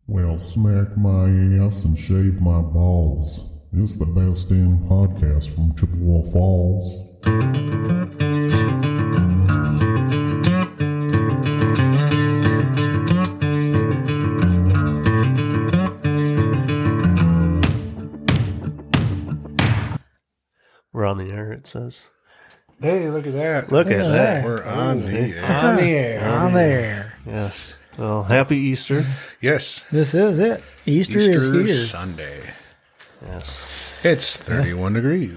Well, smack my ass and shave my balls. It's the best in podcast from Chippewa Falls. We're on the air, it says. Hey, look at that. Look at that. We're on the air. On the air. On the air. Yes. Well, happy Easter. Yes. This is it. Easter is here. Sunday. Yes. It's 31 degrees.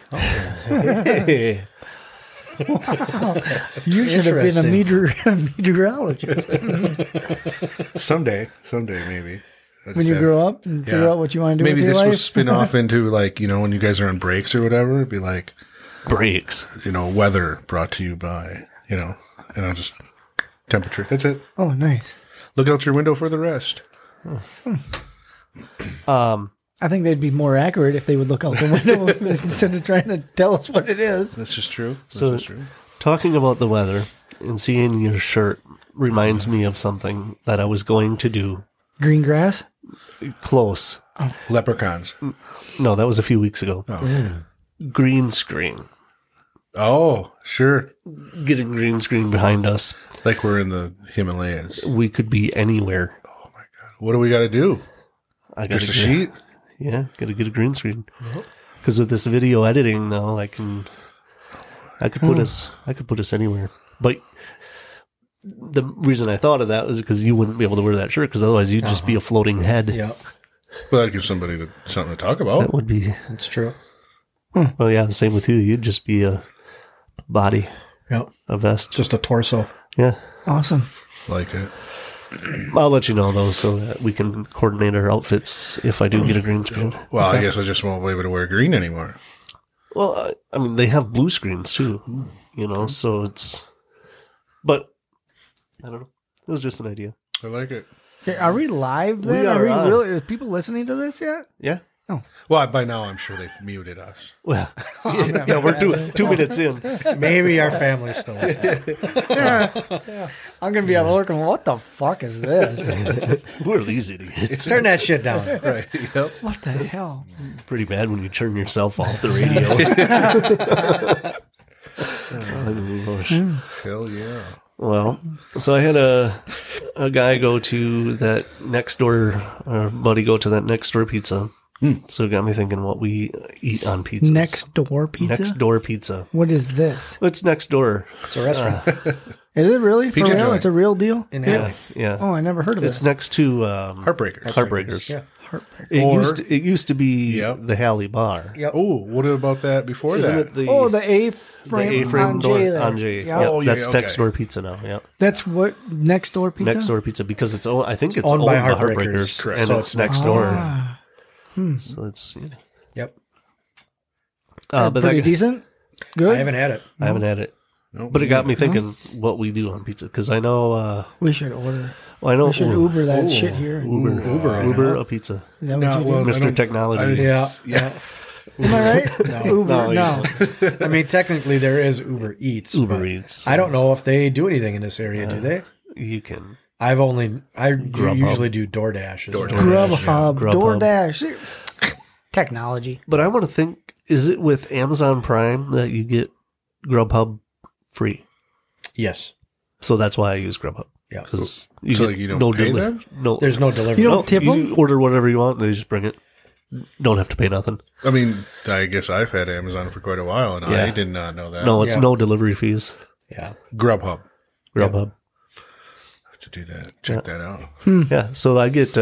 Hey. You should have been a meteorologist Someday maybe. when you grow up and figure out what you want to do Maybe with your this life. will spin off into like, when you guys are on breaks or whatever, it'd be like, Breaks. weather brought to you by, and I'll just temperature. That's it. Oh, nice. Look out your window for the rest. I think they'd be more accurate if they would look out the window instead of trying to tell us what it is. That's just true. That's So, just true. talking about the weather and seeing your shirt reminds me of something that I was going to do. Green grass? Close. Leprechauns. No, that was a few weeks ago. Oh. Green screen. Oh, sure. Get a green screen behind us. Like we're in the Himalayas. We could be anywhere. Oh my God. What do we got to do? I got Just a sheet? Yeah, gotta get a green screen. Because with this video editing, though, I could put us anywhere. But the reason I thought of that was because you wouldn't be able to wear that shirt, because otherwise you'd just be a floating head. Yep. Well, that'd give somebody something to talk about. That would be. That's true. Well, yeah, the same with you. You'd just be a body, Yep. a vest. Just a torso. Yeah. Awesome. Like it. I'll let you know, though, so that we can coordinate our outfits if I do get a green screen. Well, I guess I just won't be able to wear green anymore. Well, I mean, they have blue screens, too, so it's... But, I don't know. It was just an idea. I like it. Okay, are we live then? We are on. really? Are people listening to this yet? Yeah. Well, by now I'm sure they've muted us. Well, yeah, we're 2 minutes in. Maybe our family's still listening. I'm going to be at work and what the fuck is this? We're these idiots. Turn that shit down. Right. Yep. What the hell? Pretty bad when you turn yourself off the radio. Oh, gosh. Hell yeah. Well, so I had a guy go to that next door, or buddy go to that next door pizza. So it got me thinking what we eat on pizzas. Next door pizza? Next door pizza. What is this? It's next door. It's a restaurant Is it really? For Pizza real? joint. It's a real deal? in Yeah, Alley. yeah. Oh, I never heard of It's it. next to Heartbreakers. Heartbreakers. Yeah. It used to be Yep. the Halley Bar. Yep. Oh, what about that before Isn't that? it the Oh, the A-frame, A-frame on door J there. on J? Yeah. Yep, Oh, yeah, that's okay. next door pizza now. Yeah, That's what? Next door pizza? next door pizza because it's I think it's owned owned by by Heartbreakers. Heartbreakers, Correct. and So it's it's next door. Ah, So it's Yep. but pretty that, decent? Good? I haven't had it. I haven't had it, No, but it got me thinking what we do on pizza because I know We should order. I know We should Uber that shit here. Uber a pizza. Is that No, what you well, do? I Mr. don't- Technology. Yeah. Yeah. Am I right? Uber, No, no. I mean, technically there is Uber Eats. Uber but Eats. I don't know if they do anything in this area, do they? You can. I Grubhub. usually do DoorDash. as well. Grubhub, Grubhub. DoorDash. Technology. But I want to think: is it with Amazon Prime that you get Grubhub free? Yes. So that's why I use Grubhub. Yeah. Because So you don't pay them? No, There's no delivery. You don't tip you them? order whatever you want. They just bring it. Don't have to pay nothing. I mean, I guess I've had Amazon for quite a while, and Yeah. I did not know that. No, it's Yeah. no delivery fees. Yeah. Grubhub. Grubhub. Have to do that. Check that out. Yeah. So I get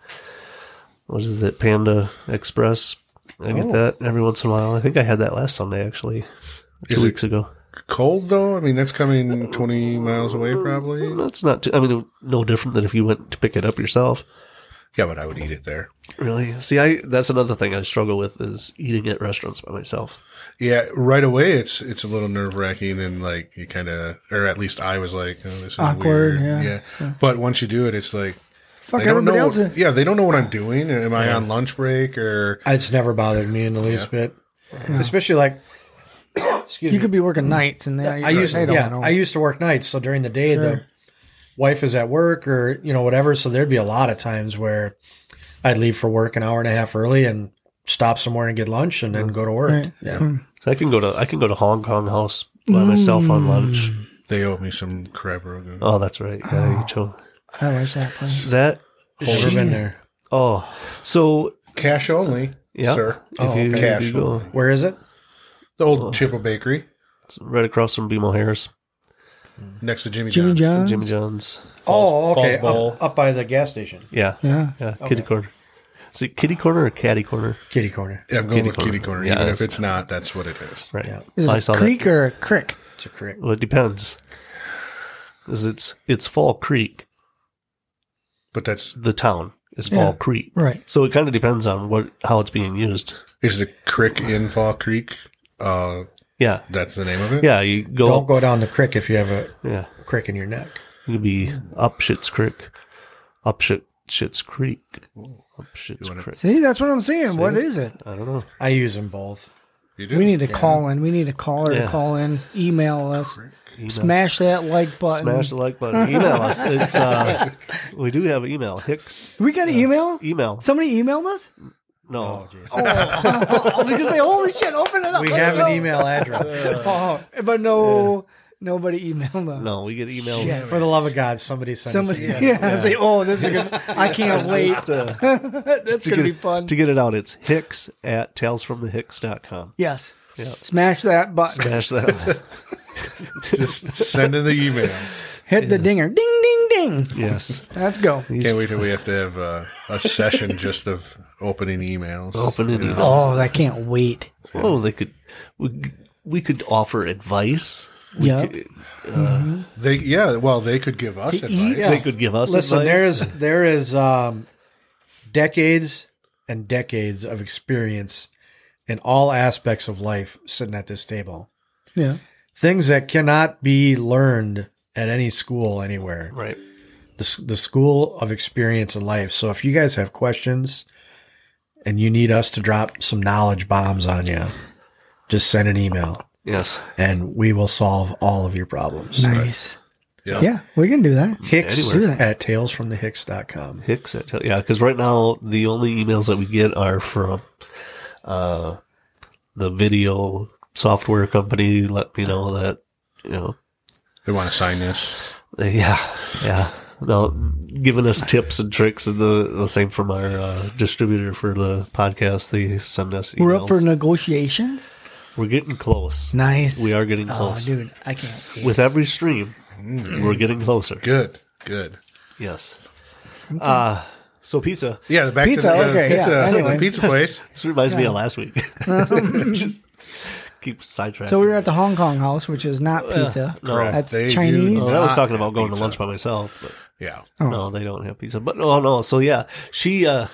what is it? Panda Express. I get that every once in a while. I think I had that last Sunday actually, Is 2 it- weeks ago. Cold, though? I mean, that's coming 20 miles away, probably. That's not. I mean, no different than if you went to pick it up yourself. Yeah, but I would eat it there. Really? See, that's another thing I struggle with is eating at restaurants by myself. Yeah, right away it's a little nerve wracking and like you kind of, or at least I was like, oh, this is Awkward, weird. yeah. But once you do it, it's like Fuck they don't everybody know. else. They don't know what I'm doing. Am I on lunch break or? It's never bothered me in the least bit. Especially like, excuse You me. could be working nights and I used to work nights. So during the day, Sure. wife is at work or, whatever. So there'd be a lot of times where I'd leave for work an hour and a half early and stop somewhere and get lunch and then go to work. Right. Yeah. So I can go to Hong Kong House by myself on lunch. They owe me some crab rogan. Oh, that's right. Yeah, you too. I like that place. That Never been there. Oh, so Cash only, yeah, sir. If you, Cash if you go, only. Where is it? The old Chippewa Bakery it's right across from BMO Harris, next to Jimmy Jimmy John's. John's. Jimmy John's. Oh, okay. Falls Bowl. Up by the gas station. Yeah, Yeah. Kitty corner. Is it kitty corner or catty corner? Kitty corner. Yeah, I'm going Kitty with corner. Kitty Corner. Yeah, Even if that's- it's not, that's what it is. Right. Yeah. Is I it saw a creek that. or a crick? It's a crick. Well, it depends. 'Cause it's Fall Creek. But that's The town is Yeah. Fall Creek. Right. So it kind of depends on how it's being used. is the crick in Fall Creek. Yeah. That's the name of it. Yeah. You go. Don't go down the crick if you have a Yeah. crick in your neck. You could be up Schitt's Creek. Up Schitt's Creek. Up Schitt's wanna- Creek. See, that's what I'm saying. What is it? I don't know. I use them both. You do. We need to call in. We need a caller Yeah. to call in. Email us. Email. Smash that like button. Smash the like button. Email us. It's we do have email. Hicks. We got an email? Email. Somebody emailed us? No. Oh, because say, holy shit, open it up. We let's have go. an email address. But no, nobody emailed us. No, we get emails. Yeah, for the love of God, somebody send Somebody, us. yeah, say, oh, this is good. I can't wait. Just, That's to going to get be it- fun. To get it out, it's hicks@talesfromthehicks.com. Yes. Yeah. Smash that button. Smash that. Just send in the emails. Hit the dinger. Ding, ding, ding. Yes. Let's go. Can't wait till we have to have a session just of opening emails. Opening emails. Oh, I can't wait. Oh, we could offer advice. Yep. They could give us advice. Yeah. They could give us Listen, advice. there is decades and decades of experience in all aspects of life sitting at this table. Yeah. Things that cannot be learned at any school anywhere. Right. The school of experience in life. So if you guys have questions and you need us to drop some knowledge bombs on you, just send an email Yes. and we will solve all of your problems. Nice. Yeah. Yeah, we can do that. Hicks Anywhere. at talesfromthehicks.com. Hicks because right now the only emails that we get are from the video software company. Let me know that They want to sign this. yeah. No, giving us tips and tricks, and the same from our distributor for the podcast. They send us emails. We're up for negotiations. We're getting close. Nice. We are getting Oh, close. dude, I can't wait. With every stream, we're getting closer. Good. Yes. So pizza. Yeah, back Pizza, to the okay, yeah, anyway. the pizza place. This reminds me of last week. Just keep sidetracking. So we were at the Hong Kong house, which is not pizza. no. That's They do Chinese. Well, I was not talking about going pizza. to lunch by myself, but Yeah. no, they don't have pizza. But no. So yeah, she yeah.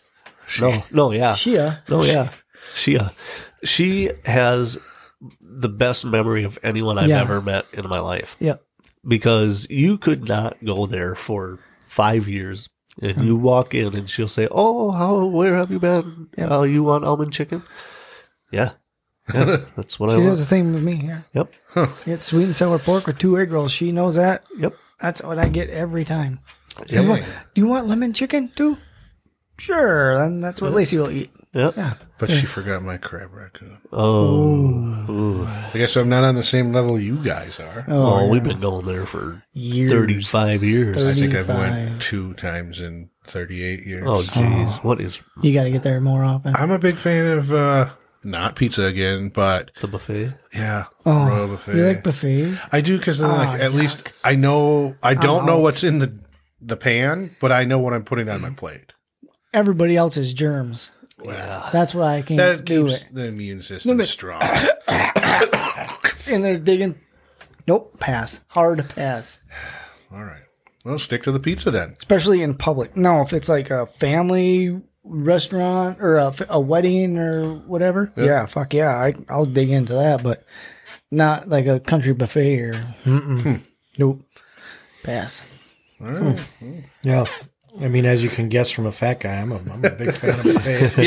Shia. She has the best memory of anyone I've Yeah. ever met in my life. Yep. Because you could not go there for 5 years and you walk in and she'll say, "Oh, where have you been? Yep. Oh, you want almond chicken?" Yeah. That's what I She want. does the same with me here. Yep. Get sweet and sour pork with 2 egg rolls. She knows that. Yep. That's what I get every time. Yeah. Do you want lemon chicken too? Sure. Then that's what Lacey will eat. Yep. Yeah. But she forgot my crab raccoon. Oh. Ooh. I guess I'm not on the same level you guys are. Oh, we've been going there for Years. 35 years. I think I've 35. went 2 times in 38 years. Oh, jeez. What is You got to get there more often. I'm a big fan of not pizza again, but the buffet? yeah, Oh, Royal Buffet. You like buffets? I do because then, like, at least I know I don't know what's in the pan, but I know what I'm putting on my plate. Everybody else is germs. Yeah. That's why I can't That do keeps it. the immune system strong. And they're digging. Nope. Pass. Hard pass. All right. Well, stick to the pizza then. Especially in public. No, if it's like a family restaurant or a wedding or whatever. Yeah, fuck yeah. I'll dig into that, but not like a country buffet or. Nope. Pass. All right. Yeah. I mean, as you can guess from a fat guy, I'm a big fan of buffets.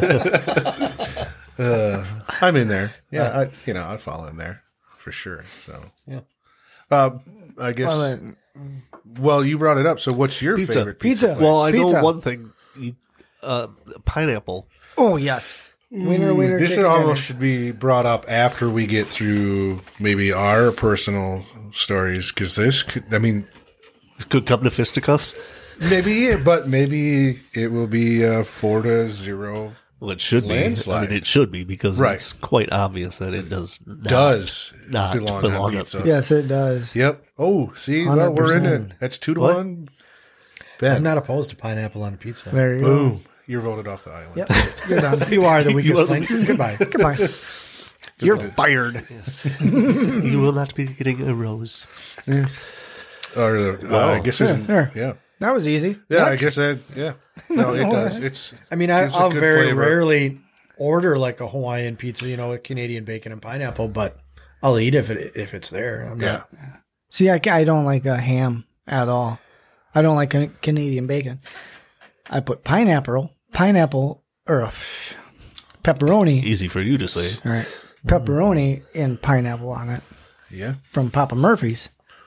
I'm in there. Yeah. I fall in there for sure. So Yeah. I guess Well, Well, you brought it up. So what's your Pizza. favorite pizza? Pizza. place? Well, I Pizza. know one thing. Pineapple. Oh yes, winner. This chicken almost dinner. should be brought up after we get through maybe our personal stories, because this could, I mean, Could come to fisticuffs. maybe, but maybe it will be 4-0. Well, it should be. I Landslide. mean, it should be because Right. it's quite obvious that it does not. Does not belong belong on on pizza. Yes, it does. Yep. Oh, see, well, we're in it. 100%. That's 2-1. What? Ben. I'm not opposed to pineapple on pizza. There you go. Boom. You're voted off the island. Yep, you're done. You are the weakest are the link. Goodbye. Goodbye. You're fired. You will not be getting a rose. Or I guess there's There. yeah. That was easy. Yeah, I Next. guess that. Yeah. No, it does. It's. I mean, Gives a I'll good very flavor. rarely order like a Hawaiian pizza, with Canadian bacon and pineapple, but I'll eat if it's there. I'm Yeah. not. See, I don't like a ham at all. I don't like Canadian bacon. I put pineapple, or pepperoni. Easy for you to say. All right, pepperoni and pineapple on it Yeah. from Papa Murphy's.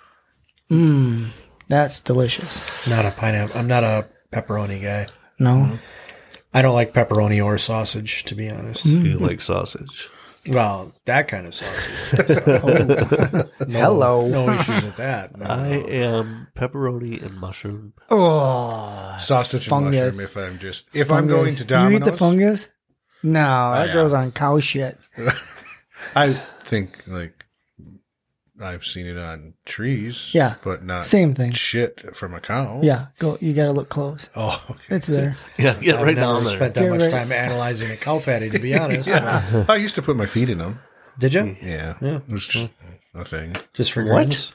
That's delicious. Not a pineapple. I'm not a pepperoni guy. No, I don't like pepperoni or sausage, to be honest. You like sausage. Well, that kind of sausage. hello. No issues with that. No. I am pepperoni and mushroom. Oh, Sausage and Fungus. mushroom. If I'm going to fungus. Domino's, You eat the fungus? No, that yeah. goes on cow shit. I think like I've seen it on trees. Yeah. but not Same thing. shit from a cow. Yeah, go. You got to look close. Oh, okay. It's there. Yeah, I've right never down there. spent that Yeah, much right. time analyzing a cow patty, to be honest. I used to put my feet in them. Did you? Yeah, Yeah. it was just a thing. Just for What? grins?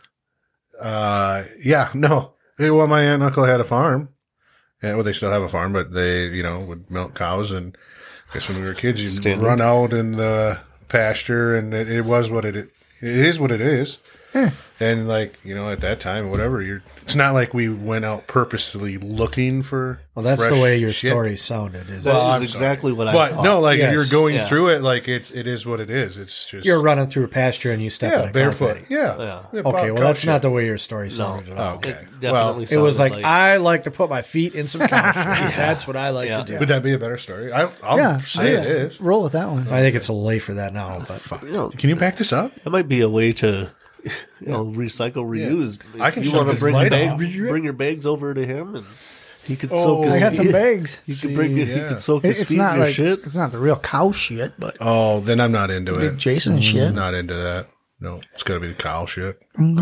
Yeah, no. Well, my aunt and uncle had a farm. Yeah, well, they still have a farm, but they, would milk cows. And I guess when we were kids, you'd Standard. run out in the pasture, and it was what it is what it is. And like, at that time, whatever, it's not like we went out purposely looking for. Well, that's the fresh way your shit. story sounded. Is That Well, is I'm exactly what I But thought. no, like if Yes. you're going Yeah. through it, like it is what it is. It's just you're running through a pasture and you step in a barefoot. cow patty. Yeah. Yeah. Okay, well, that's not the way your story sounded at all. Okay. It definitely It was sounded like, I like to put my feet in some cow shit. That's what I like Yeah. to do. Would that be a better story? I'll Yeah, say it yeah. is. Roll with that one. I think it's a late for that now, but Can you back this up? that might be a way to recycle, reuse. I If can you shut want to this bring your light bags, off. bring your bags over to him, and he could Oh, soak his I got some feet. bags. He could bring. See, He yeah. could soak his It's feet in not your like shit. it's not the real cow shit, but Oh, then I'm not into big it. Jason shit. Not into that. No, it's got to be the cow shit.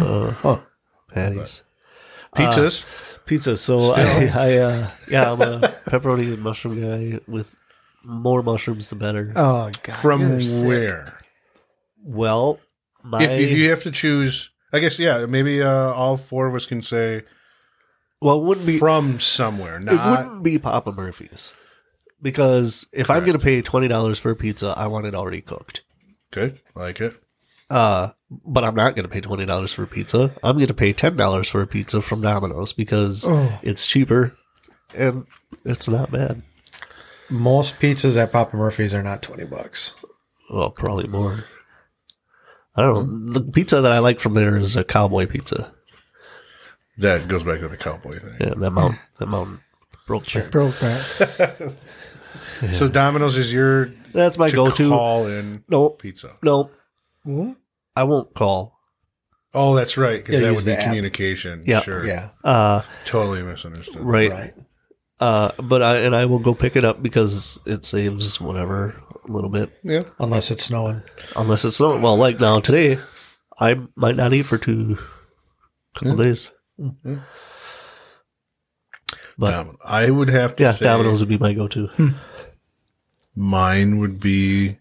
Patties. Pizzas. Pizza. So I'm a pepperoni and mushroom guy with more mushrooms the better. Oh god. From you're sick. where? Well, my If you have to choose, I guess, maybe all four of us can say well, it wouldn't be from somewhere. it Not wouldn't be Papa Murphy's because if I'm Correct. going to pay $20 for a pizza, I want it already cooked. good. Like it. But I'm not going to pay $20 for a pizza. I'm going to pay $10 for a pizza from Domino's because it's cheaper and it's not bad. most pizzas at Papa Murphy's are not $20. Well, probably more. I don't know. The pizza that I like from there is a cowboy pizza. That goes back to the cowboy thing. Yeah, that mountain broke there. Broke that. So Domino's is your That's my to go-to. call in Nope. pizza. Nope. Ooh. I won't call. Oh, that's right, because Yeah, that use would be the app. communication. Yeah. Sure. Yeah. Totally misunderstood. Right. Right. But I will go pick it up because it saves whatever a little bit. Yeah. Unless it's snowing. Unless it's not. Well, like now today, I might not eat for couple days. But I would have to yeah, say Domino's would be my go-to. mine would be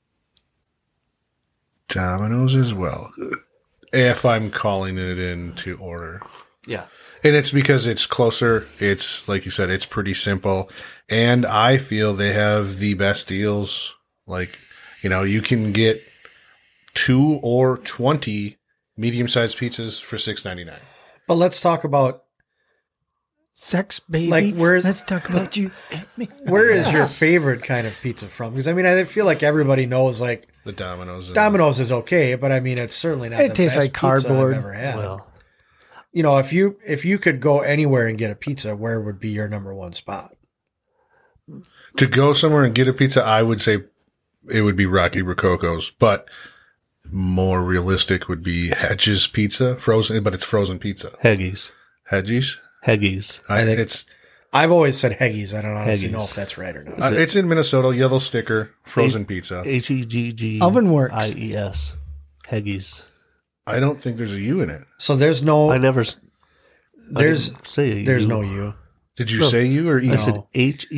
Domino's as well. If I'm calling it in to order. Yeah. And it's because it's closer. It's, like you said, it's pretty simple. And I feel they have the best deals. Like, you can get 2 or 20 medium-sized pizzas for $6.99. But let's talk about Sex, baby. Like, where's- Let's talk about you. where is your favorite kind of pizza from? Because, I mean, I feel like everybody knows, like, The Domino's. Domino's is okay, but, I mean, it's certainly not It the tastes best like pizza I've cardboard. ever had. Well, you know, if you could go anywhere and get a pizza, where would be your number one spot? To go somewhere and get a pizza, I would say it would be Rocky Rococo's, but more realistic would be Hedges Pizza, frozen, but it's frozen pizza. Heggies. Hedges? Heggies. I've always said Heggies. I don't honestly know Heggies. if that's right or not. It's in Minnesota, yellow sticker, frozen pizza. Heggies. Ovenworks. Heggies. I don't think there's a U in it. So there's no I never. I there's didn't say there's U. no U. Did you say U or E? I said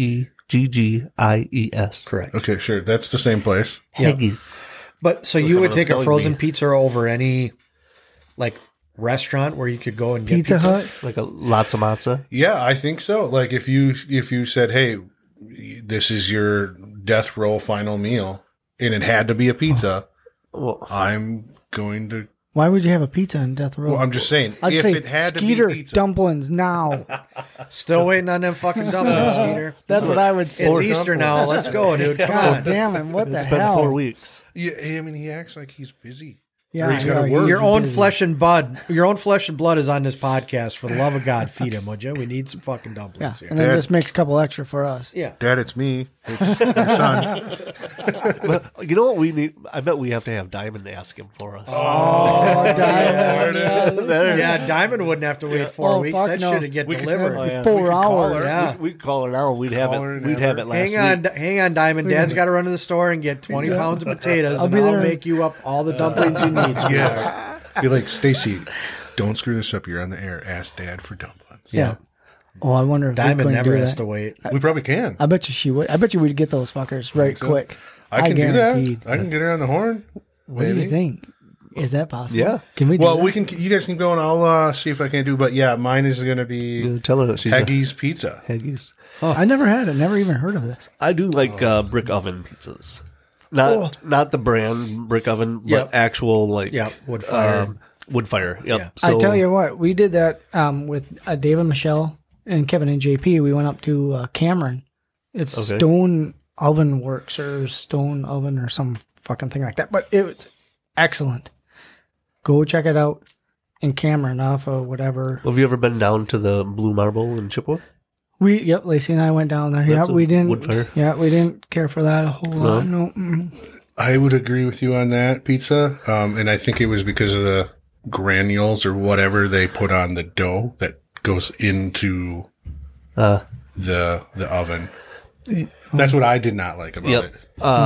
Heggies. Correct. Okay, sure. That's the same place. Heggies. But so you I'm would gonna take a spelling frozen bee. pizza over any like restaurant where you could go and get Pizza Hut. Like a lots of matzo. Yeah, I think so. Like if you said, "Hey, this is your death row final meal," and it had to be a pizza, Well, I'm going to. Why would you have a pizza in Death Row? Well, I'm just saying, I'd if say it had Skeeter to be pizza, dumplings now. Still waiting on them fucking dumplings, Skeeter. That's what I would say. It's Easter now. Let's go, dude. Come God on. damn it! What the it's been hell? 4 weeks. yeah, I mean, he acts like he's busy. Yeah, He's gotta yeah, work. Your you're own busy. flesh and blood is on this podcast. For the love of God, feed him, would you? We need some fucking Yeah, dumplings here. and then Dad- just makes a couple extra for us. Yeah. Dad, it's me. It's your son. You know what we need? I bet we have to have Diamond ask him for us. Oh, Diamond, Yeah, Diamond wouldn't have to wait 4 Oh, weeks. fuck That no. should have get delivered. Oh, yeah. 4 hours. Yeah. We'd call her now. We'd have Call her it. and We'd have have her- it last Hang on, Diamond. Dad's got to run to the store and get 20 pounds of potatoes, and be I'll there. make you up all the dumplings you need. sweetheart. Yes. Be like, Stacy, don't screw this up. You're on the air. Ask Dad for dumplings. Yeah. Oh, I wonder if we Diamond couldn't never do has that. to wait. We probably can. I bet you she would. I bet you we'd get those fuckers right quick. I can do guaranteed. that. I can get her on the horn. What do you think? Is that possible? Yeah. Can we do Well, that? we can. You guys can go and I'll see if I can do. But yeah, mine is going to be Tell her that she's Heggy's Pizza. a Heggies. I never had it. Never even heard of this. I do like brick oven pizzas. Not the brand brick oven, but Yep. actual like Wood fire. wood fire. Yep. Yeah. So I tell you what, we did that with Dave and Michelle and Kevin and JP. We went up to Cameron. It's Okay. Stone Oven Works or Stone Oven or some fucking thing like that. But it was excellent. Go check it out in Cameron off of whatever. have you ever been down to the Blue Marble in Chippewa? Lacey and I went down there. That's Yeah, a we didn't. wood fire. Yeah, we didn't care for that a whole lot. No. I would agree with you on that pizza, and I think it was because of the granules or whatever they put on the dough that goes into the oven. That's what I did not like about it.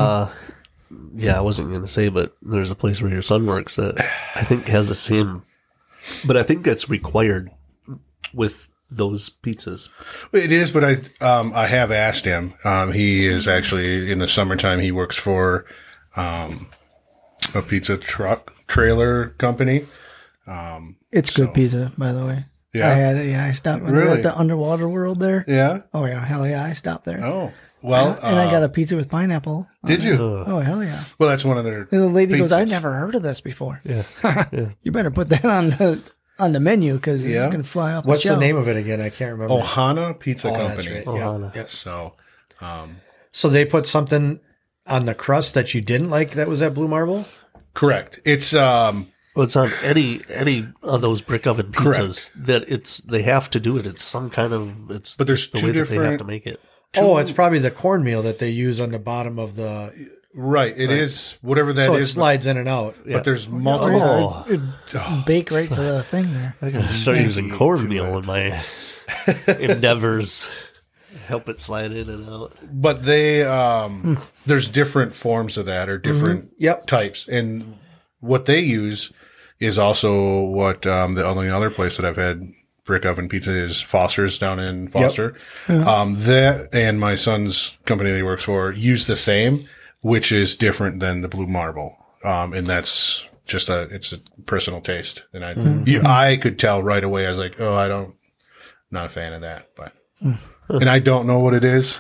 Yeah, I wasn't going to say, but there's a place where your son works that I think has the same, but I think that's required with those pizzas. It is, but I have asked him. He is actually in the summertime. He works for a pizza truck trailer company. It's good pizza, by the way. Yeah? I had it. Yeah, I stopped when they were Really? at the Underwater World there. Yeah. Oh yeah, hell yeah, I stopped there. Oh well. And I got a pizza with pineapple. Did you? Oh hell yeah! Well, that's one of their. And the lady goes, "I pizzas. never heard of this before." Yeah. You better put that on the menu because Yeah? it's gonna fly off. What's the the shelf. name of it again? I can't remember. Ohana Pizza Oh, that's Company. right. Ohana. Yep. So, So they put something on the crust that you didn't like that was at Blue Marble? correct. It's Well, it's on any of those brick oven pizzas Correct. that they have to do it. It's some kind of But there's the two way that they have different- to make it. Oh, it's probably the cornmeal that they use on the bottom of the. right. It is whatever that is. So it slides in and out. But there's Oh, multiple. yeah, it'd bake right to the thing there. I gotta start using cornmeal in my endeavors. Help it slide in and out. But they there's different forms of that or different Yep. types, and what they use is also what the only other place that I've had brick oven pizza is Foster's down in Foster. That and my son's company that he works for use the same, which is different than the Blue Marble, and that's just it's a personal taste. And I could tell right away. I was like, oh, not a fan of that, but. And I don't know what it is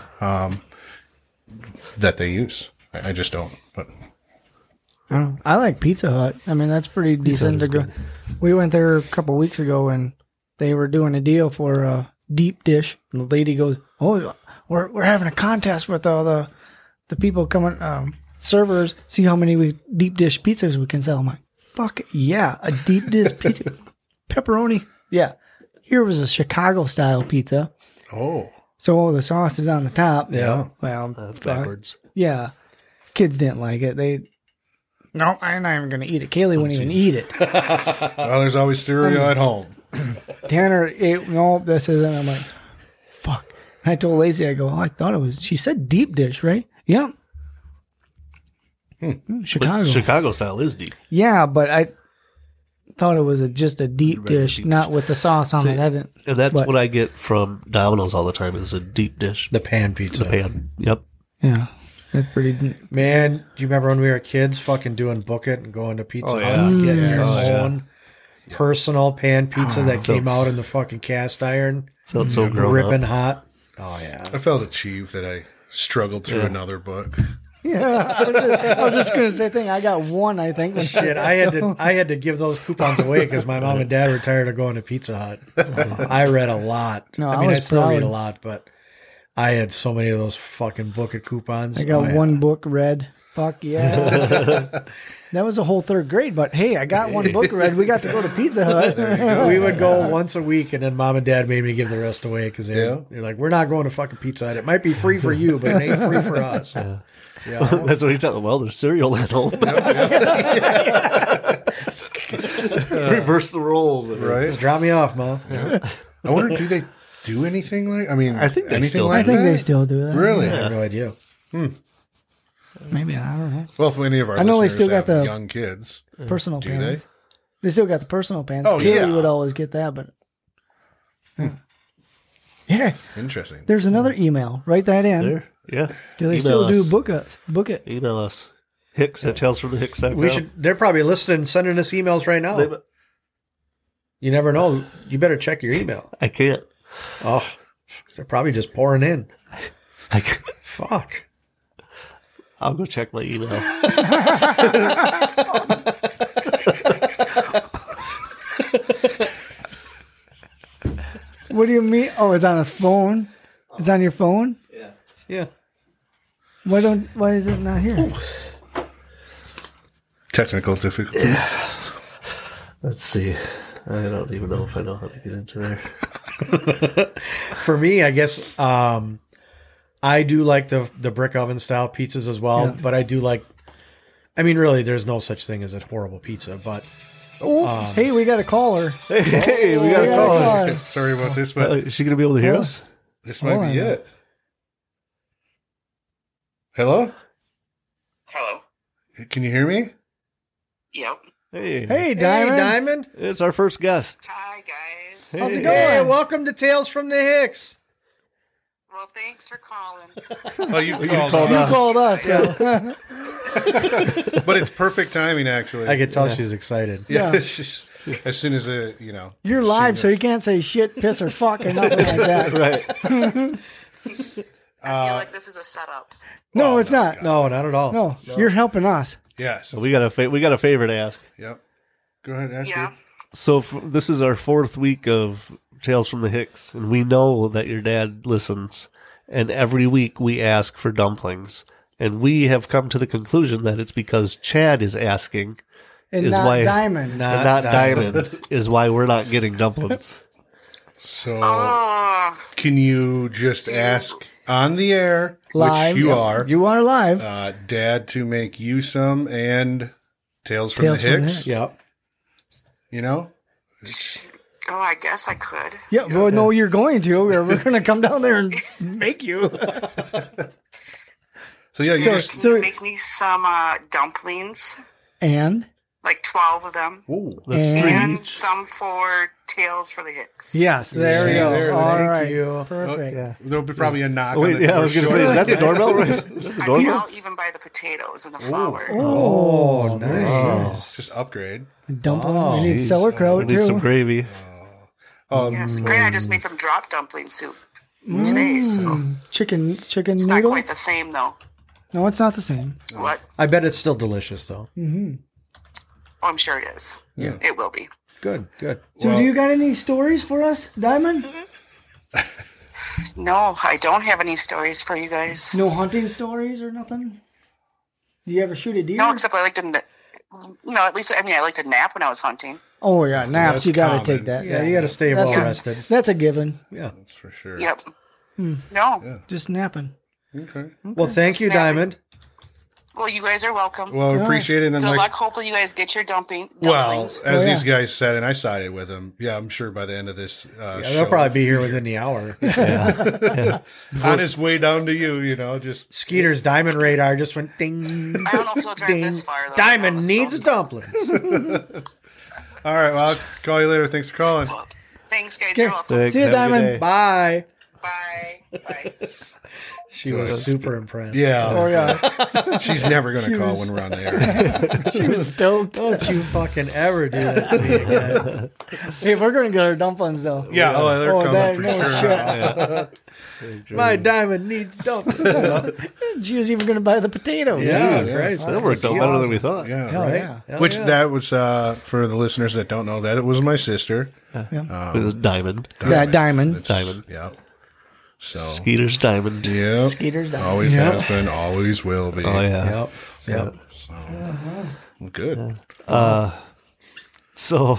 that they use. I just don't. But I like Pizza Hut. I mean, that's pretty decent to is go. good. We went there a couple weeks ago, and they were doing a deal for a deep dish. And the lady goes, "Oh, we're having a contest with all the people coming, servers. See how many deep dish pizzas we can sell." I'm like, "Fuck yeah, a deep dish pizza, pepperoni, Yeah. Here was a Chicago style pizza. Oh, So the sauce is on the top. Yeah. Well, That's backwards. yeah. Kids didn't like it. No, I'm not even going to eat it. Kaylee wouldn't even eat it. well, there's always cereal at home. Tanner, no, this isn't. I'm like, fuck. I told Lacey, I go, I thought it was, she said deep dish, right? Yeah. Chicago. But Chicago style is deep. Yeah, but I thought it was just a deep Regular dish, deep not with the sauce on it. I didn't. And that's But- what I get from Domino's all the time is a deep dish. The pan pizza. The pan. Yep. Yeah. That's pretty. Man, do you remember when we were kids fucking doing Book It and going to Pizza Oh, Hut yeah. and getting your Oh, yeah. own personal pan pizza that came Felt- out in the fucking cast iron, Felt so grown ripping up. hot? Oh, yeah. I felt achieved that I struggled through another book. Yeah. I was just going to say thing. I got one, I think. when- Shit, I had to give those coupons away because my mom and dad were tired of going to Pizza Hut. I read a lot. No, I I mean, I was still read proud. a lot, but I had so many of those fucking Book It coupons. I got Oh, yeah. one book read. Fuck yeah. That was a whole third grade, but hey, I got one book read. We got to go to Pizza Hut. We would go once a week, and then mom and dad made me give the rest away because they're Yeah. like, we're not going to fucking Pizza Hut. It might be free for you, but it ain't free for us. Yeah. That's what you're talking. Well, there's cereal at home. Reverse the roles. Right? Just drop me off, mom. I wonder, do they do anything like? I mean, I think they anything still like I think that? they still do that. Really? I have no idea. Maybe, I don't know. Well, if any of our I know they listeners still got have the- young kids, Personal do pans. they? They still got the personal pans. Oh, Kaylee yeah. would always get that, but. Yeah. Interesting. There's another email. Write that in. There. Yeah. Do they Email still us. do book it? Book it. Email us. Hicks at talesfromthehicks.com. We should. They're probably listening and sending us emails right now. They- You never know. You better check your email. I can't. Oh, they're probably just pouring in. I can't. Fuck. I'll go check my email. What do you mean? Oh, it's on his phone. It's on your phone. Yeah. Why is it not here? Technical difficulty. Let's see. I don't even know if I know how to get into there. For me, I guess I do like the brick oven style pizzas as well, Yeah. but I do like. I mean, really, there's no such thing as a horrible pizza, but Oh, hey, we got a caller. Hey, we got We a got a call. caller. Sorry about this, but Is she going to be able to hear us? this might hold be on. it. Hello? Hello. Can you hear me? Yep. Hey. Hey, Diamond. Diamond. It's our first guest. Hi, guys. How's it Hey, going? welcome to Tales from the Hicks. Well, thanks for calling. Oh, you called You us. called us. Yeah. But it's perfect timing, actually. I could tell she's excited. yeah, Yeah. it's just as soon as You're live, so you can't say shit, piss, or fuck or nothing like that. Right. I feel like this is a setup. No, it's not. No, not at all. No, you're helping us. Yes. We got a favor to ask. Yep. Go ahead, Ashley. Yeah. So this is our 4th week of Tales from the Hicks, and we know that your dad listens. And every week we ask for dumplings, and we have come to the conclusion that it's because Chad is asking, And Is not why- Diamond. and not Diamond, is why we're not getting dumplings. So, Oh, can you just ask on the air, Live. which you Yep. are, You are live. Dad to make you some and Tales from Tales the from the Hicks? Hicks. Yep. You know? I guess I could. Yeah, well, no, you're going to. We're going to come down there and make you. So, yeah, you So- just. Can So- you make me some dumplings? And Like 12 of them. Ooh. That's And- 3 And each. some for Tales for the Hicks. yes, there we go. There, All thank right. you. Perfect. There'll be probably a knock Oh, on wait, the yeah, I door was going to say, shortly. is that the doorbell? Right? Is that the I mean, doorbell? I'll even buy the potatoes and the flour. Oh, nice. Just upgrade. Dumpling. We need geez. sauerkraut, We need some too. grave. Yes. Great. I just made some drop dumpling soup today, so Chicken it's not noodle. quite the same, though. No, it's not the same. What? I bet it's still delicious, though. Oh, I'm sure it is. Yeah. It will be. Good, good. So, Well- do you got any stories for us, Diamond? No, I don't have any stories for you guys. No hunting stories or nothing? Do you ever shoot a deer? No, except I like to, at least, I like to nap when I was hunting. Oh yeah, naps. That's You got to common. take that. Yeah, you got to stay well That's a- rested. That's a given. Yeah. That's for sure. Yep. No. Just napping. Okay. Well, thank you, Snapping. Diamond. Well, you guys are welcome. Well, we appreciate it. And Good like, luck. Hopefully, you guys get your well, dumplings. as Oh, yeah. these guys said, and I sided with them. Yeah, I'm sure by the end of this, Yeah, show, they'll probably be here within the hour. on his way down to you. You know, just Skeeter's diamond radar just went ding. I don't know if he'll drive ding. this far, though. Diamond So- needs dumplings. all right. Well, I'll call you later. Thanks for calling. Well, thanks, guys. You're welcome. Thanks, See you, have a good Diamond. day. Bye. Bye. Bye. She was super impressed. Yeah. Oh yeah, She's never going to call when we're on the air. she was stoked. Don't you fucking ever do that to me again. Hey, we're gonna get our dumplings though. Yeah. Oh, they're coming that, for no sure. shit. My diamond needs dumplings. She was even gonna buy the potatoes. Yeah, Yeah. Christ, That that's worked out better than we thought. Yeah. Hell Right. yeah. Hell Which yeah. that was for the listeners that don't know that it was my sister. It was Diamond. That diamond. It's- Diamond. Yeah. So. Skeeter's Diamond. Yeah. Skeeter's diamond. Always has been. Always will be. Oh, yeah. Yep. So, well, good. So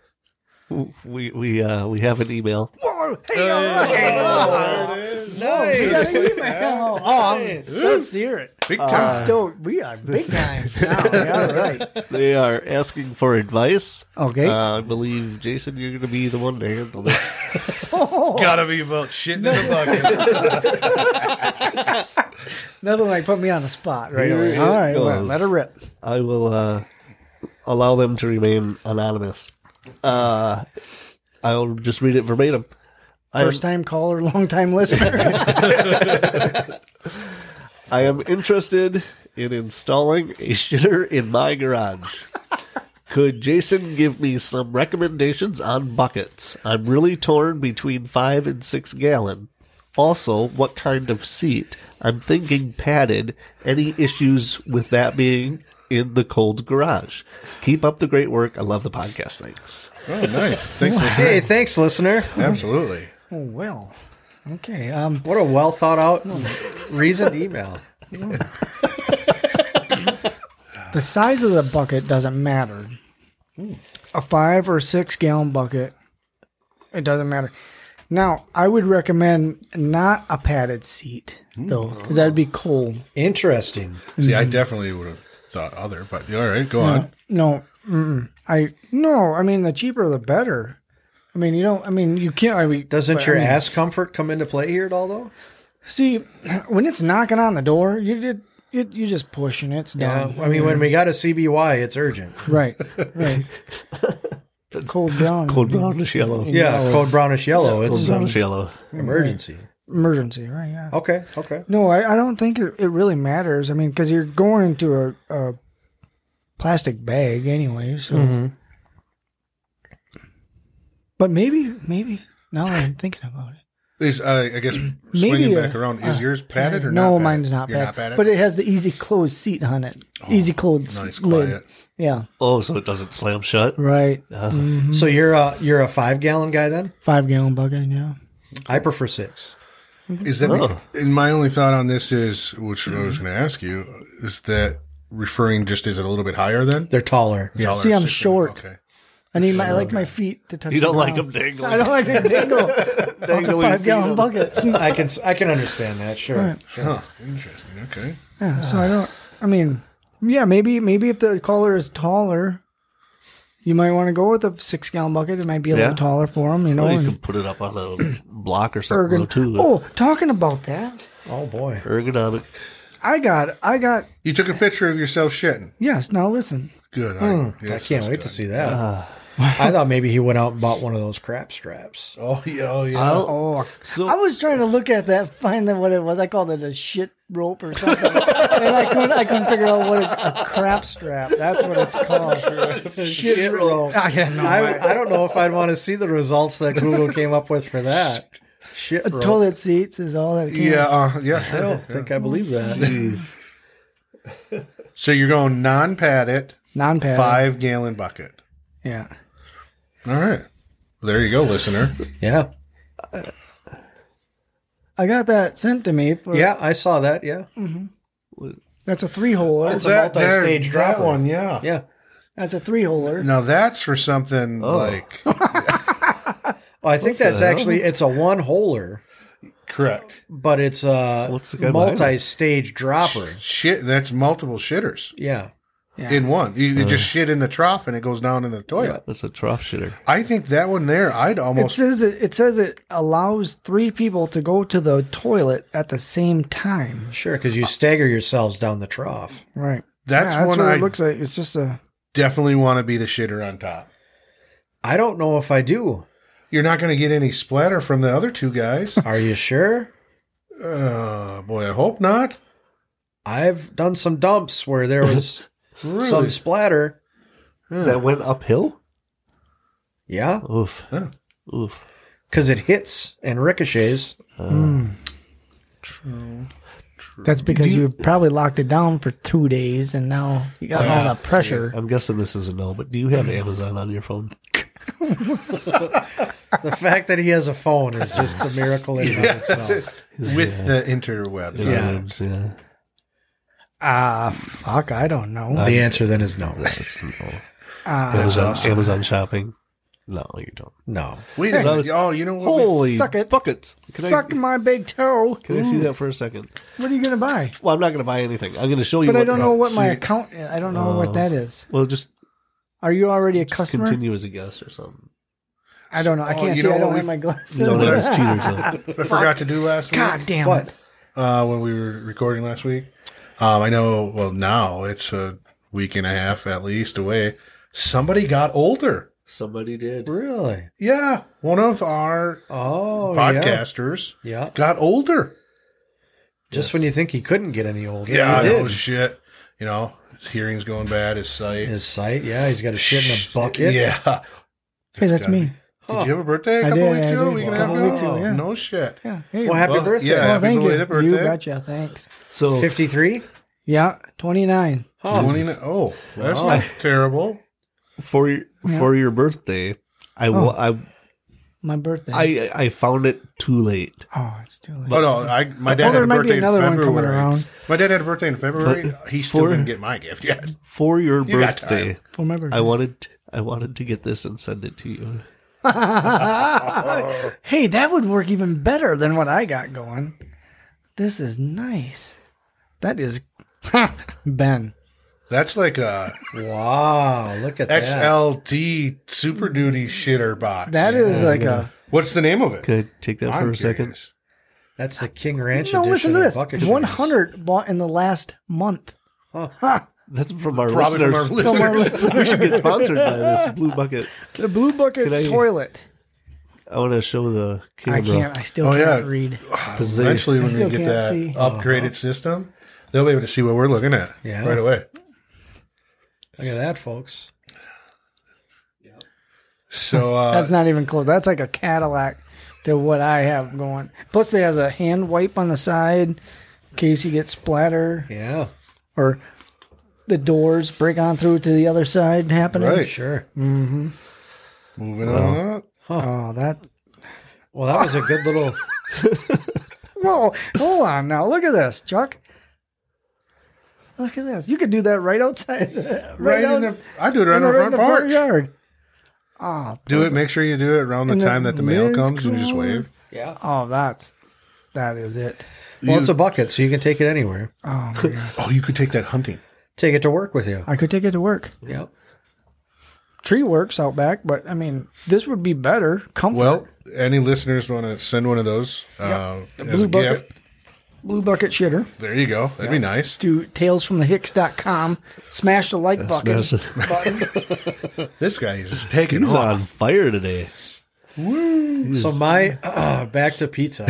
we have an email. Whoa, hey, all right. Nice. Let's hear it. Big I'm time. stoked. We are big time now. Yeah, all right. They are asking for advice. Okay. I believe, Jason, you're going to be the one to handle this. Gotta be about shitting in a bucket. Nothing like put me on the spot right Here away. it All right, well, goes. let her rip. I will allow them to remain anonymous. I'll just read it verbatim. First time caller, long time listener. I am interested in installing a shitter in my garage. Could Jason give me some recommendations on buckets? I'm really torn between 5 and 6 gallon. Also, what kind of seat? I'm thinking padded. Any issues with that being in the cold garage? Keep up the great work. I love the podcast. Thanks. Oh, nice. Thanks, Hey, listener. thanks, listener. Absolutely. Oh, well. Okay. What a well thought out, reasoned email. The size of the bucket doesn't matter. A 5 or 6 gallon bucket, it doesn't matter. Now, I would recommend not a padded seat, though, because that would be cold. Interesting. See, I definitely would have thought other, but all right, go on. No, I mean, the cheaper the better. I mean, you can't. I mean, Doesn't but, your I mean, ass comfort come into play here at all, though? see when it's knocking on the door? You just push and it's Yeah. done. I mean, when we got a CBY, it's urgent. Right. Cold brown. Cold brownish yellow. Yeah, code brownish yellow. Cold It's brownish yellow. emergency. Emergency. Right. Yeah. Okay. Okay. No, I don't think it really matters. I mean, because you're going to a plastic bag anyway. So, but maybe now that I'm thinking about it, Is I guess swinging back around, is yours padded or no, not padded? mine's not You're padded. not padded? But it has the easy closed seat on it. Easy closed nice, lid. quiet. Yeah. Oh, so it doesn't slam shut? Right. So you're a 5 gallon guy then? 5 gallon bucket. Yeah. I prefer 6. Is that and my only thought on this is, which I was going to ask you, is that referring just is it a little bit higher then? They're taller. Yeah. Taller See, I'm system? short. Okay. I need I like my feet to touch. You don't the like ground. them dangling? I don't like to dangle. Off the 5 gallon bucket. I can understand that. Sure. Huh. Interesting. Okay. Yeah, so I don't. I mean, yeah, maybe if the caller is taller, you might want to go with a 6 gallon bucket. It might be a Yeah. little taller for him, you know. Well, you and can put it up on a block or something though, too. Oh, talking about that, Oh boy. Ergonomic. I got. You took a picture of yourself shitting. Yes. Now listen. Good. I can't wait to see that. I thought maybe he went out and bought one of those crap straps. Oh yeah. Oh yeah. Oh, So I was trying to look at that, find out what it was. I called it a shit rope or something, and I couldn't figure out what a crap strap. That's what it's called. Shit rope. I don't know. I don't know if I'd want to see the results that Google came up with for that. Shit rope. Toilet seats is all that. Came. yeah. Yeah. I Sure. don't think I believe that. So you're going non-padded, Non-padded. 5 gallon bucket. Yeah. All right. Well, there you go, listener. Yeah. I got that sent to me. For, Yeah, I saw that. Yeah. That's a 3-hole. It's a multi-stage that dropper. one, yeah. Yeah. That's a 3-holer. Now that's for something like I think that's the hell? actually, it's a 1-holer, correct. but it's a What's the guy behind it? multi-stage dropper. Shit, that's multiple shitters Yeah. Yeah. in one. You just shit in the trough and it goes down in the toilet. That's a trough shitter. I think that one there, I'd It almost. says it allows 3 people to go to the toilet at the same time. Sure, because you stagger yourselves down the trough. Right. That's one what I it looks like. It's just a. definitely want to be the shitter on top. I don't know if I do. You're not going to get any splatter from the other two guys. Are you sure? Boy, I hope not. I've done some dumps where there was Really? some splatter. That went uphill? Yeah, Oof. Huh. Oof. because it hits and ricochets. True. That's because you probably locked it down for 2 days, and now you got all that pressure. I'm guessing this is a no, but do you have Amazon on your phone? The fact that he has a phone is just a miracle in and of itself. With the interwebs. Yeah. Fuck, I don't know. The answer then is no. That's no. Amazon shopping? No, you don't. No. Wait a Hey. minute. Oh, you know what? Holy suck it. buckets. Suck my big toe. Can I see that for a second? What are you going to buy? Well, I'm not going to buy anything. I'm going to show you But what I don't know what my see- account is. I don't know what that is. Well, just Are you already a customer? continue as a guest or something. I don't know. I Oh, can't you see. know I what don't we- have my glasses. You know, that's cheaters. Though. I forgot to do last week. God damn What? it. When we were recording last week. I know, well, now it's a week and a half at least away. Somebody got older. Somebody did. Really? Yeah. One of our Oh, podcasters Yeah. got older. Just when you think he couldn't get any older. Yeah, he no did. shit. You know, his hearing's going bad, his sight. His sight, yeah, he's got a shit in a bucket. Yeah. Hey, that's gotta me. be- Did you have a birthday a I couple did, weeks I ago? did. Week and a A half couple ago? weeks ago, yeah. No shit. Yeah. Hey, Well, happy Well, birthday. yeah. oh, happy thank you. belated birthday. You betcha. Thanks. So 53? Yeah, 29. Oh, 29. Oh, that's Wow. not terrible. for your birthday, My birthday. I found it too late. Oh, it's too late. Oh, no. My dad Oh, there had a might be birthday in another one coming February. around. My dad had a birthday in February. But He still for- didn't get my gift yet. For your You got birthday, For my birthday. I wanted to get this and send it to you. Hey, that would work even better than what I got going. This is nice. That is Ben. That's like a wow, look at that. XLT Super Duty shitter box. That is like a. What's the name of it? Can I take that for I'm a second? curious. That's the King Ranch No, edition listen to of this. bucket shooters. 100 bought in the last month. That's from our Probably from listeners. our From our listeners. We should get sponsored by this Blue Bucket. The Blue Bucket Can I- toilet. I want to show the camera. I can't. I still Oh, can't yeah. read. Eventually, when we still get can't that see. upgraded system, they'll be able to see what we're looking at Yeah. right away. Look at that, folks. So That's not even close. That's like a Cadillac to what I have going. Plus, they has a hand wipe on the side in case you get splatter Yeah, or the doors break on through to the other side happening. Right. sure. moving on up. Oh, that. Well, that was a good little. Whoa! Hold on now. Look at this, Chuck. Look at this. You could do that right outside. Right in the, I do it around our front porch. yard. Oh, Do it. Make sure you do it around the And the time that the mail lid's comes and just cool. wave. Yeah. oh, that is it. Well, it's a bucket, so you can take it anywhere. Oh my god! Oh, you could take that hunting. Take it to work with you. I could take it to work. Yep. Tree works out back, but I mean, this would be better. Comfort. Well, any listeners want to send one of those The as Blue a Bucket. gift? Blue Bucket shitter. There you go. That'd be nice. To talesfromthehicks.com. Smash the like button. Smash This guy is just taking He's off. on fire today. So my back to pizza.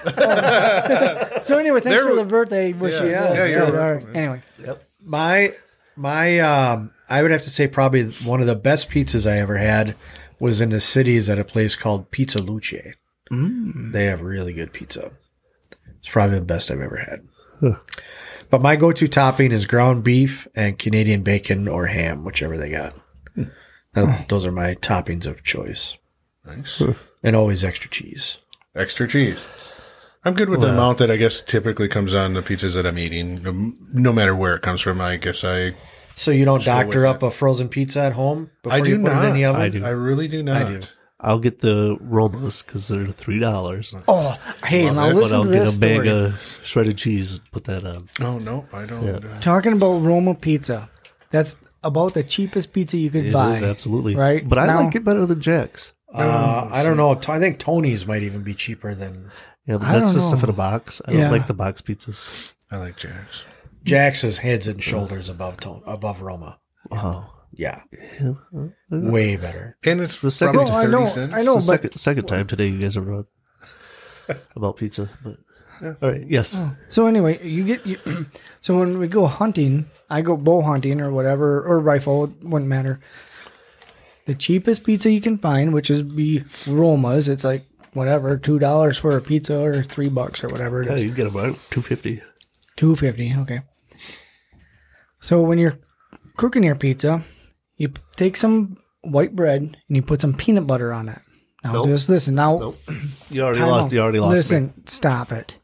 So anyway, thanks There for we- the birthday wishes. Yeah, you're All welcome. right. Anyway, my I would have to say probably one of the best pizzas I ever had was in the cities at a place called Pizza Luce. They have really good pizza. It's probably the best I've ever had. But my go-to topping is ground beef and Canadian bacon or ham, whichever they got. Those are my toppings of choice. Nice. And always extra cheese. Extra cheese. I'm good with the amount that I guess typically comes on the pizzas that I'm eating, no matter where it comes from. I guess I So you don't Just go doctor with up a frozen pizza at home before I do you put not. it in the oven? I do. I really do not. I do. I'll get the Romas because they're $3. Oh, hey, Love now it. But listen I'll to get this a bag story. of shredded cheese and put that on. Oh no, I don't. Talking about Roma pizza, that's about the cheapest pizza you could It buy. is absolutely right? but I Now- like it better than Jack's. I don't know. I think Tony's might even be cheaper than Yeah, but I that's don't the stuff know. in a box. I Yeah. don't like the box pizzas. I like Jack's. Jack's. Heads and shoulders above Roma. Wow. Yeah, Yeah. way better. And it's The second- probably No, I 30 know, cents. I know. It's the but- second time today you guys are wrong about pizza. But all right, yes. So anyway, so when we go hunting, I go bow hunting or whatever, or rifle, it wouldn't matter. The cheapest pizza you can find, which is be Roma's, it's like whatever, $2 for a pizza or $3 or whatever it Yeah, is. you get about $2.50. $2.50, okay. So when you're cooking your pizza, you take some white bread and you put some peanut butter on it. Now Nope. just listen. Now Nope. You already time lost. out. You already lost Listen, me. stop it.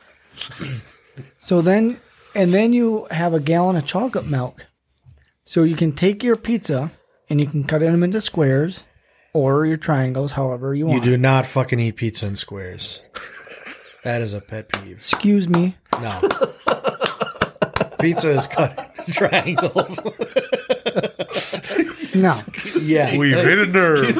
So then you have a gallon of chocolate milk. So you can take your pizza and you can cut them into squares or your triangles, however you You want. do not fucking eat pizza in squares. That is a pet peeve. Excuse me. No. Pizza is cut in triangles. No. Yeah. We've hit a nerve.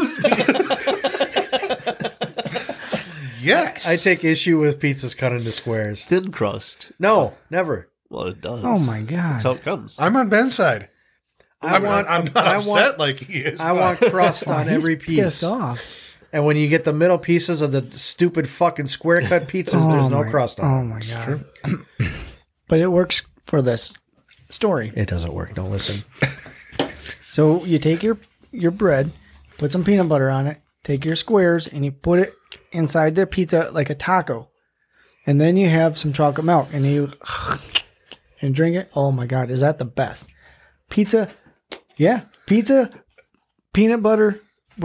Yes. I take issue with pizzas cut into squares. Thin crust. No, never. Well, it does. Oh my God. That's how it comes. I'm on Ben's side. I'm not I upset want like he is. I want crust on He's every piece. pissed off. And when you get the middle pieces of the stupid fucking square cut pizzas, there's no crust on Oh them. my God. But it works for this story. It doesn't work. Don't listen. So you take your bread, put some peanut butter on it, take your squares, and you put it inside the pizza like a taco. And then you have some chocolate milk, and you and drink it. Oh my God, is that the best? Pizza, yeah, pizza, peanut butter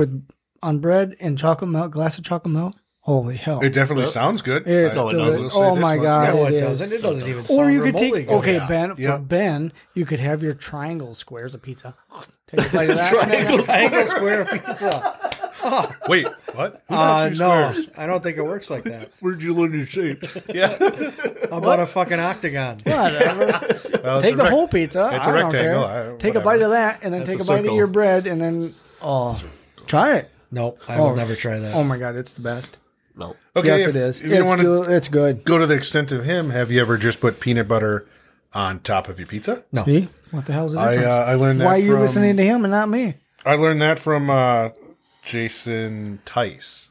on bread and chocolate milk, glass of chocolate milk. Holy hell! It definitely sounds good. It's No, it deli- doesn't. will say oh this my much. God, No, it is. doesn't. It doesn't even Or sound you could remotely take good. okay, Yeah. Ben. Yeah. For Ben, you could have your triangle squares of pizza. Take a bite of that. and then- Triangle square pizza. Wait, what? Who got you No, squares? I don't think it works like that. Where'd you learn your shapes? Yeah. How about a fucking octagon? Whatever. Well, it's Take a the rec- whole pizza. It's I a don't care. rectangle. Take a whatever. bite of that, and then That's take a a bite of circle. your bread, and then try it. Nope, I will never try that. Oh my God, it's the best. No. Okay, Yes, if, it is. If you want to good. It's good. go to the extent of him, have you ever just put peanut butter on top of your pizza? No. See what the hell's the I difference? I learned that. Why are you from, listening to him and not me? I learned that from Jason Tice.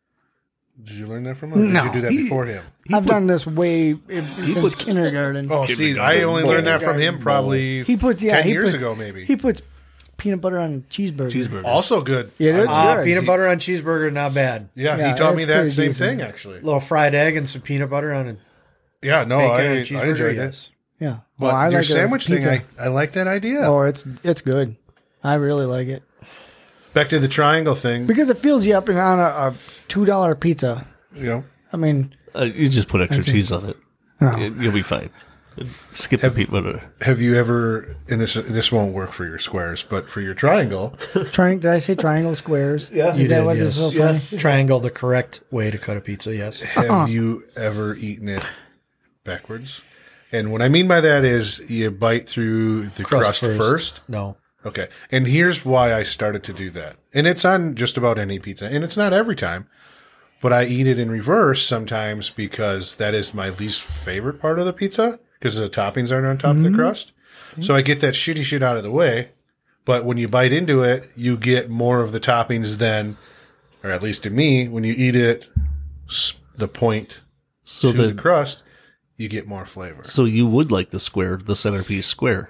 Did you learn that from him? Or No. Did you do that before him? I've done this way since puts- kindergarten. Oh, see, I only learned that from him probably He puts 10 he years puts- ago, maybe. He puts peanut butter on cheeseburger. Cheeseburger. Also good. It is good. Peanut butter on cheeseburger, not bad. Yeah, Yeah, he taught me it's that pretty same decent. thing, actually. A little fried egg and some peanut butter on it. Yeah, no, Bacon I and cheeseburger, enjoyed it. yes. Yeah. But I your like a sandwich thing, pizza. I like that idea. Oh, it's good. I really like it Back to the triangle thing. because it fills you up and on a $2 pizza. You know, I mean, You just put extra cheese on it. oh, You'll be fine. Skip the peanut butter. have you ever? And this won't work for your squares, but for your triangle, did I say triangle squares? Yeah, You is that did, what yes. is so funny? Triangle, the correct way to cut a pizza, yes. have you ever eaten it backwards? And what I mean by that is you bite through the crust first. No. Okay. And here's why I started to do that. And it's on just about any pizza. And it's not every time. But I eat it in reverse sometimes because that is my least favorite part of the pizza because the toppings aren't on top of the crust. So I get that shitty shit out of the way. But when you bite into it, you get more of the toppings than, or at least to me, when you eat it, the point So to the the crust, you get more flavor. so you would like the square, the centerpiece square.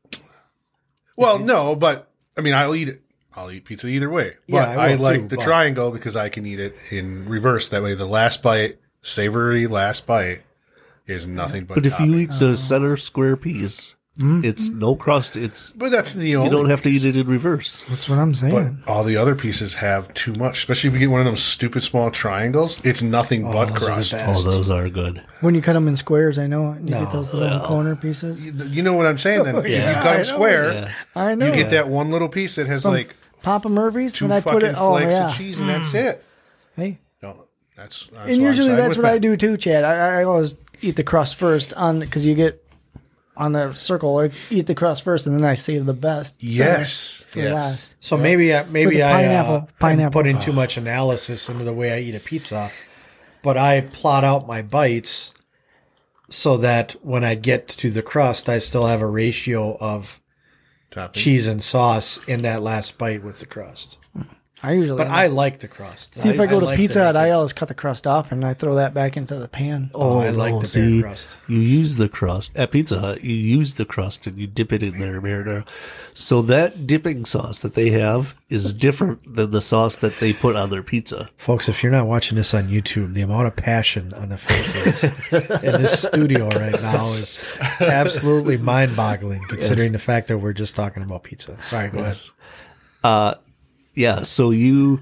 Well, no, but I mean, I'll eat it. I'll eat pizza either way. Yeah, But I I will like too, the but- triangle because I can eat it in reverse. That way, the last bite, savory last bite, is nothing but. But if you toppings. eat the center square piece, It's no crust. But that's the only. You don't have to eat it in reverse. That's what I'm saying. But all the other pieces have too much, especially if you get one of those stupid small triangles. It's nothing but those are the crust. best. Oh, those are good. When you cut them in squares, I know, and you No. get those little corner pieces. You know what I'm saying? Then if you Yeah. cut I them know. square, Yeah. I know. you get that one little piece that has like Papa Murphy's, two and I put fucking it. Oh flakes yeah. of cheese, and that's it. Hey, No, that's and why I'm usually siding that's with what I Matt. do too, Chad. I always eat the crust first because you get on the circle. I eat the crust first, and then I save the best. Yes, for yes. last. So maybe With the I'm pineapple. putting too much analysis into the way I eat a pizza, but I plot out my bites so that when I get to the crust, I still have a ratio of Topping. cheese and sauce in that last bite with the crust. I usually. But I like the crust. see if I go to like Pizza the- Hut, I always cut the crust off and I throw that back into the pan. Oh, I like the bare crust. You use the crust at Pizza Hut. You use the crust and you dip it in their marinara. So that dipping sauce that they have is different than the sauce that they put on their pizza. Folks, if you're not watching this on YouTube, the amount of passion on the faces in this studio right now is absolutely mind-boggling, considering the fact that we're just talking about pizza. Sorry, go ahead. Yeah, so you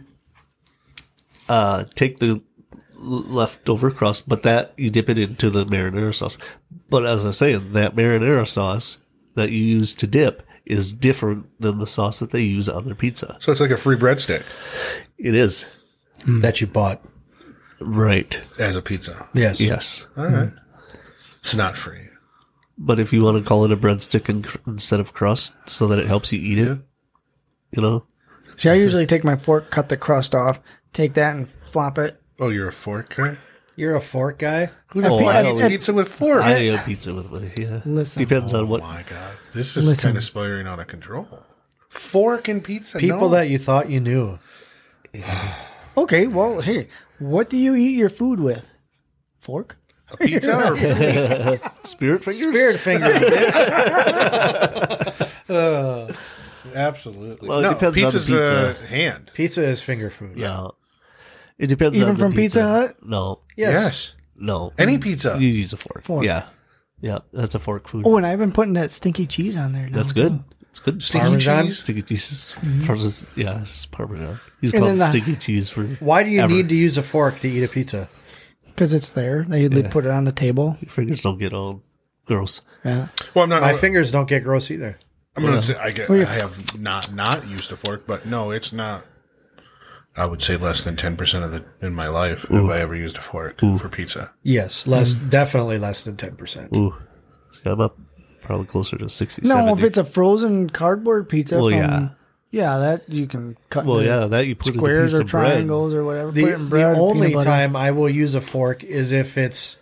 take the leftover crust, but that you dip it into the marinara sauce. But as I was saying, that marinara sauce that you use to dip is different than the sauce that they use on their pizza. So it's like a free breadstick It is. That you bought. Right. as a pizza. Yes. Yes. All right. It's not free. But if you want to call it a breadstick instead of crust so that it helps you eat it, you know? See, I usually take my fork, cut the crust off, take that and flop it. Oh, you're a fork guy? You're a fork guy? Who the Oh, fuck I eats don't- pizza with forks? I eat pizza with my, yeah. Listen. Depends on Oh what. my god, this is Listen. kind of spiraling out of control. Fork and pizza. People no. that you thought you knew. Okay, well, hey, what do you eat your food with? Fork? a pizza or Spirit fingers? Spirit finger. absolutely. Well, it no, depends on the pizza's pizza. hand. Pizza is finger food. Yeah. It depends Even on the from Pizza Hut? No. Yes. No. Any pizza. You use a fork. Fork. Yeah. Yeah, that's a fork food. Oh, and I've been putting that stinky cheese on there now. That's good. It's good. Stinky Parmesan? cheese. Stinky cheese. Yeah, it's Parmesan. He's And called then the- stinky cheese for. Why do you ever. need to use a fork to eat a pizza? Because it's there. They put it on the table. Your fingers don't get all gross. Yeah. Well, I'm not. My fingers don't get gross either. I'm going to say I have not used a fork, but no, it's not. I would say less than 10% of the in my life have I ever used a fork for pizza. Yes, definitely less than 10%. Ooh. See, I'm up probably closer to 60, No, 70. if it's a frozen cardboard pizza Well, from... yeah. that you can cut Well, into yeah, that you put in a squares piece or of bread. triangles or whatever. Put it in The bread, only peanut butter. time I will use a fork is if it's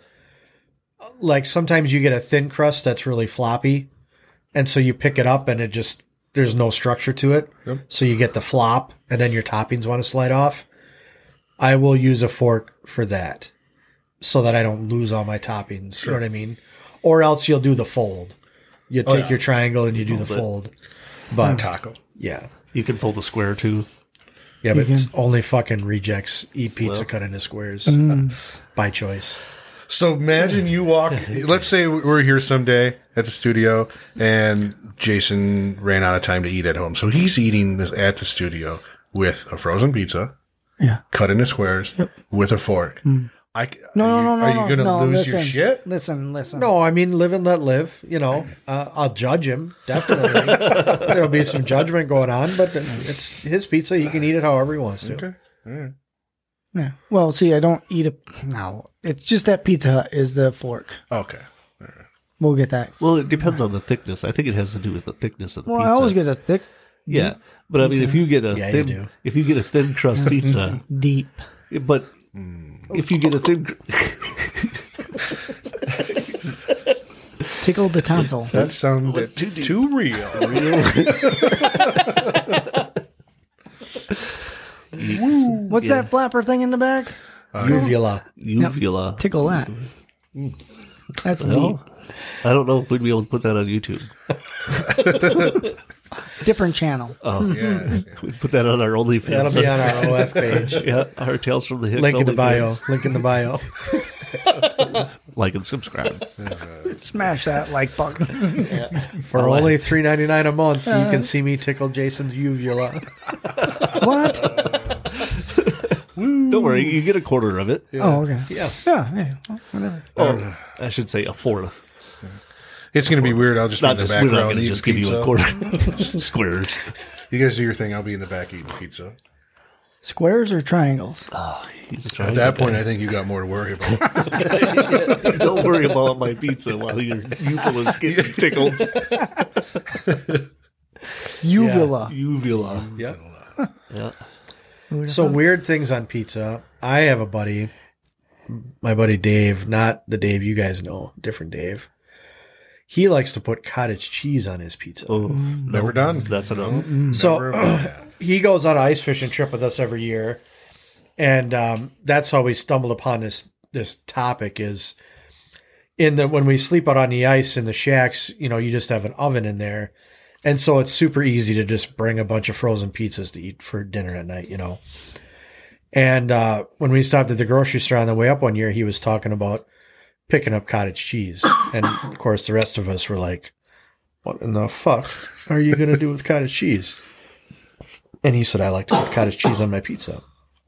like sometimes you get a thin crust that's really floppy, and so you pick it up and it just there's no structure to it. Yep. So you get the flop, and then your toppings want to slide off. I will use a fork for that, so that I don't lose all my toppings. You know what I mean? Or else you'll do the fold. You take your triangle and you do the fold. But Taco. yeah. You can fold a square too. Yeah, but it's only fucking rejects eat pizza cut into squares by choice. So imagine you walk. Let's say we're here someday at the studio, and Jason ran out of time to eat at home, so he's eating this at the studio with a frozen pizza, cut into squares, with a fork. No. Are you going to lose your shit? Listen. No, I mean, live and let live. You know, I'll judge him, definitely. There'll be some judgment going on, but it's his pizza. He can eat it however he wants to. Okay. All right. Yeah. Well, see, I don't eat a... No. It's just that Pizza Hut is the fork. Okay. We'll get that. Well, it depends on the thickness. I think it has to do with the thickness of the Well, pizza. I always get a thick, Yeah, but I mean, if you get a Yeah, you thin, do. if you get a thin crust pizza, deep. but if you get a thin, Tickle the tonsil. That sounded too real. What's that flapper thing in the back? Uvula. uvula. Tickle that. That's deep. Well, I don't know if we'd be able to put that on YouTube. Different channel. Yeah. We'd put that on our OnlyFans. That'll be on our OF page. Yeah, our Tales from the Hicks Link in the bio. OnlyFans. Link in the bio. like and subscribe. Smash that like button. For only $3.99 a month, you can see me tickle Jason's uvula. What? Don't worry, you get a quarter of it. Oh, okay. Yeah. Yeah, hey, well, whatever. Oh, I should say a fourth. It's going to be weird. I'll just be in Not the just back we're not row going and to eat just give you pizza. a quarter. Squares. You guys do your thing. I'll be in the back eating pizza. Squares or triangles? He's At trying that to- point, I think you got more to worry about. Don't worry about my pizza while your uvula's getting tickled. Uvula. Uvula. Yep. Yeah. So weird things on pizza. I have a buddy, my buddy Dave, not the Dave you guys know, different Dave. He likes to put cottage cheese on his pizza. Oh, Never done. That's a no. So Never about that. he goes on an ice fishing trip with us every year, and that's how we stumbled upon this topic. Is when we sleep out on the ice in the shacks, you just have an oven in there, and so it's super easy to just bring a bunch of frozen pizzas to eat for dinner at night. And when we stopped at the grocery store on the way up one year, he was talking about picking up cottage cheese, and of course the rest of us were like, "What in the fuck are you gonna do with cottage cheese?" And he said, "I like to put cottage cheese on my pizza."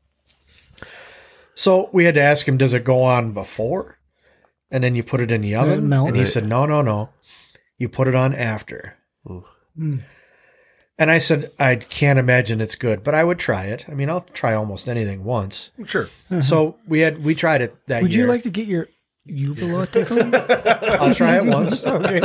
So we had to ask him, does it go on before? And then you put it in the oven? melt. And he said, no. You put it on after. Ooh. And I said, I can't imagine it's good, but I would try it. I mean, I'll try almost anything once. Sure. So we tried it that Would year. you like to get your uvula tickled? I'll try it once. Okay.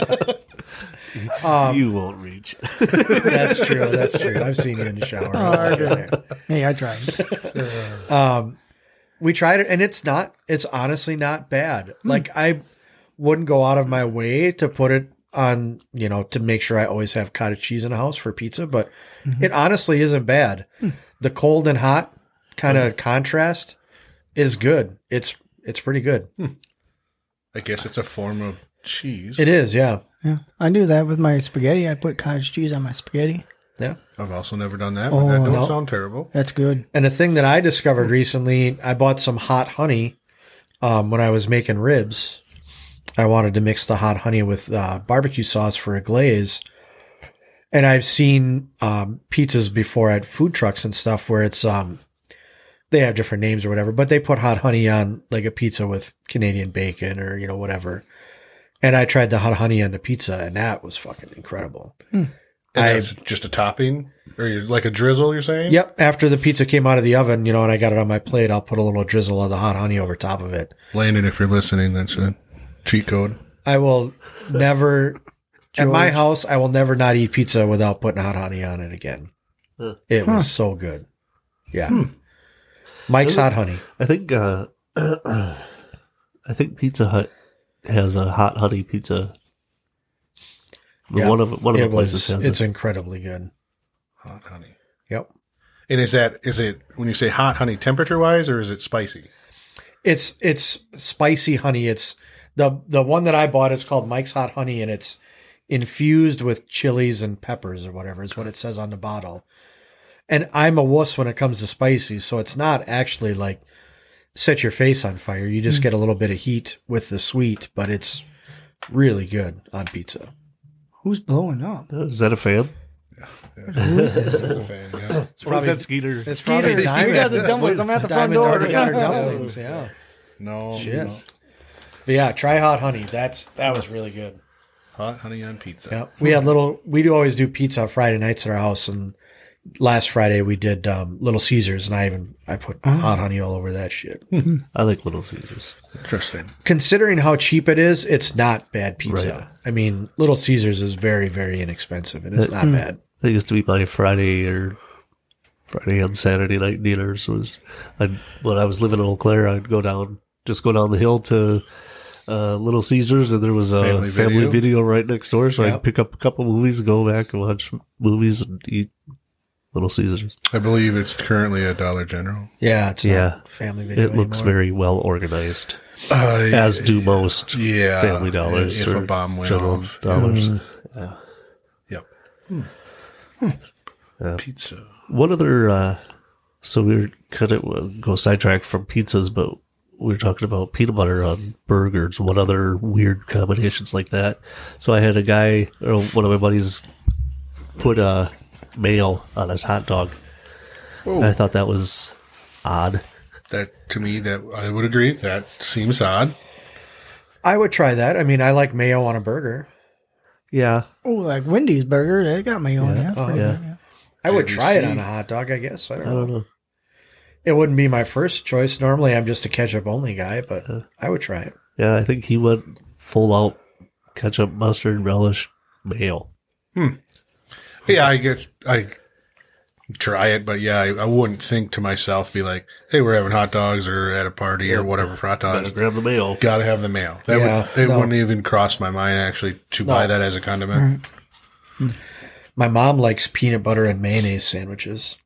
You won't reach. That's true. I've seen you in the shower. Hey, I tried. We tried it, and it's honestly not bad. Like, I wouldn't go out of my way to put it on, to make sure I always have cottage cheese in the house for pizza, but it honestly isn't bad. The cold and hot kind of contrast is good. It's pretty good. I guess it's a form of cheese. It is, yeah. Yeah, I do that with my spaghetti. I put cottage cheese on my spaghetti. Yeah. I've also never done that, but that don't no. sound terrible. That's good. And a thing that I discovered recently, I bought some hot honey when I was making ribs. I wanted to mix the hot honey with barbecue sauce for a glaze. And I've seen pizzas before at food trucks and stuff where it's they have different names or whatever, but they put hot honey on like a pizza with Canadian bacon or whatever. And I tried the hot honey on the pizza, and that was fucking incredible. And that's just a topping, or like a drizzle, you're saying? Yep. After the pizza came out of the oven, and I got it on my plate, I'll put a little drizzle of the hot honey over top of it. Landon, if you're listening, that's a cheat code. I will never, at my house, I will never not eat pizza without putting hot honey on it again. It was so good. Yeah. Mike's Hot Honey. I think Pizza Hut has a hot honey pizza. Yeah, One of the places has it's it. incredibly good. Hot honey. Yep. And is it when you say hot honey, temperature wise, or is it spicy? It's spicy honey. It's the one that I bought is called Mike's Hot Honey, and it's infused with chilies and peppers or whatever is what it says on the bottle. And I'm a wuss when it comes to spicy, so it's not actually like set your face on fire. You just get a little bit of heat with the sweet, but it's really good on pizza. Who's blowing up? Is that a fan? Who is this? I'm a fan, yeah. What is that, Skeeter? It's Skeeter, probably you got the Diamond. dumplings. I'm at the front Diamond door. already got her dumplings, yeah. No, Shit. no. But yeah, try hot honey. That was really good. Hot honey on pizza. Yeah, we do always do pizza on Friday nights at our house, and last Friday we did Little Caesars, and I put hot honey all over that shit. I like Little Caesars. Interesting. Considering how cheap it is, it's not bad pizza. Right. I mean, Little Caesars is very, very inexpensive, and it's not bad. That used to be my Friday and Saturday night dinners. When I was living in Eau Claire, I'd go down the hill to Little Caesars, and there was a family video right next door. So Yep. I'd pick up a couple movies, go back and watch movies, and eat Little Caesars. I believe it's currently a Dollar General. Yeah, it's Yeah. not family video It looks anymore. very well organized, as do most Family Dollars if or a bomb went General off. Dollars. Yep. Pizza. What other? So we were kind of go sidetracked from pizzas, but we were talking about peanut butter on burgers. What other weird combinations like that? So I had a guy, or one of my buddies, put mayo on his hot dog. I thought that was odd. That to me, that I would agree. That seems odd. I would try that. I mean, I like mayo on a burger. Yeah. Oh, like Wendy's burger, they got mayo on that. Pretty yeah. good, yeah. I would try it JVC. on a hot dog, I guess. I I don't don't know. know. It wouldn't be my first choice. Normally, I'm just a ketchup only guy, but I would try it. Yeah, I think he went full out ketchup, mustard, relish, mayo. Yeah, I guess I try it, but yeah, I wouldn't think to myself, be like, "Hey, we're having hot dogs or at a party or whatever for hot dogs. Gotta grab the mayo. Got to have the mayo." That Yeah, would, it no. wouldn't even cross my mind actually to buy that as a condiment. My mom likes peanut butter and mayonnaise sandwiches.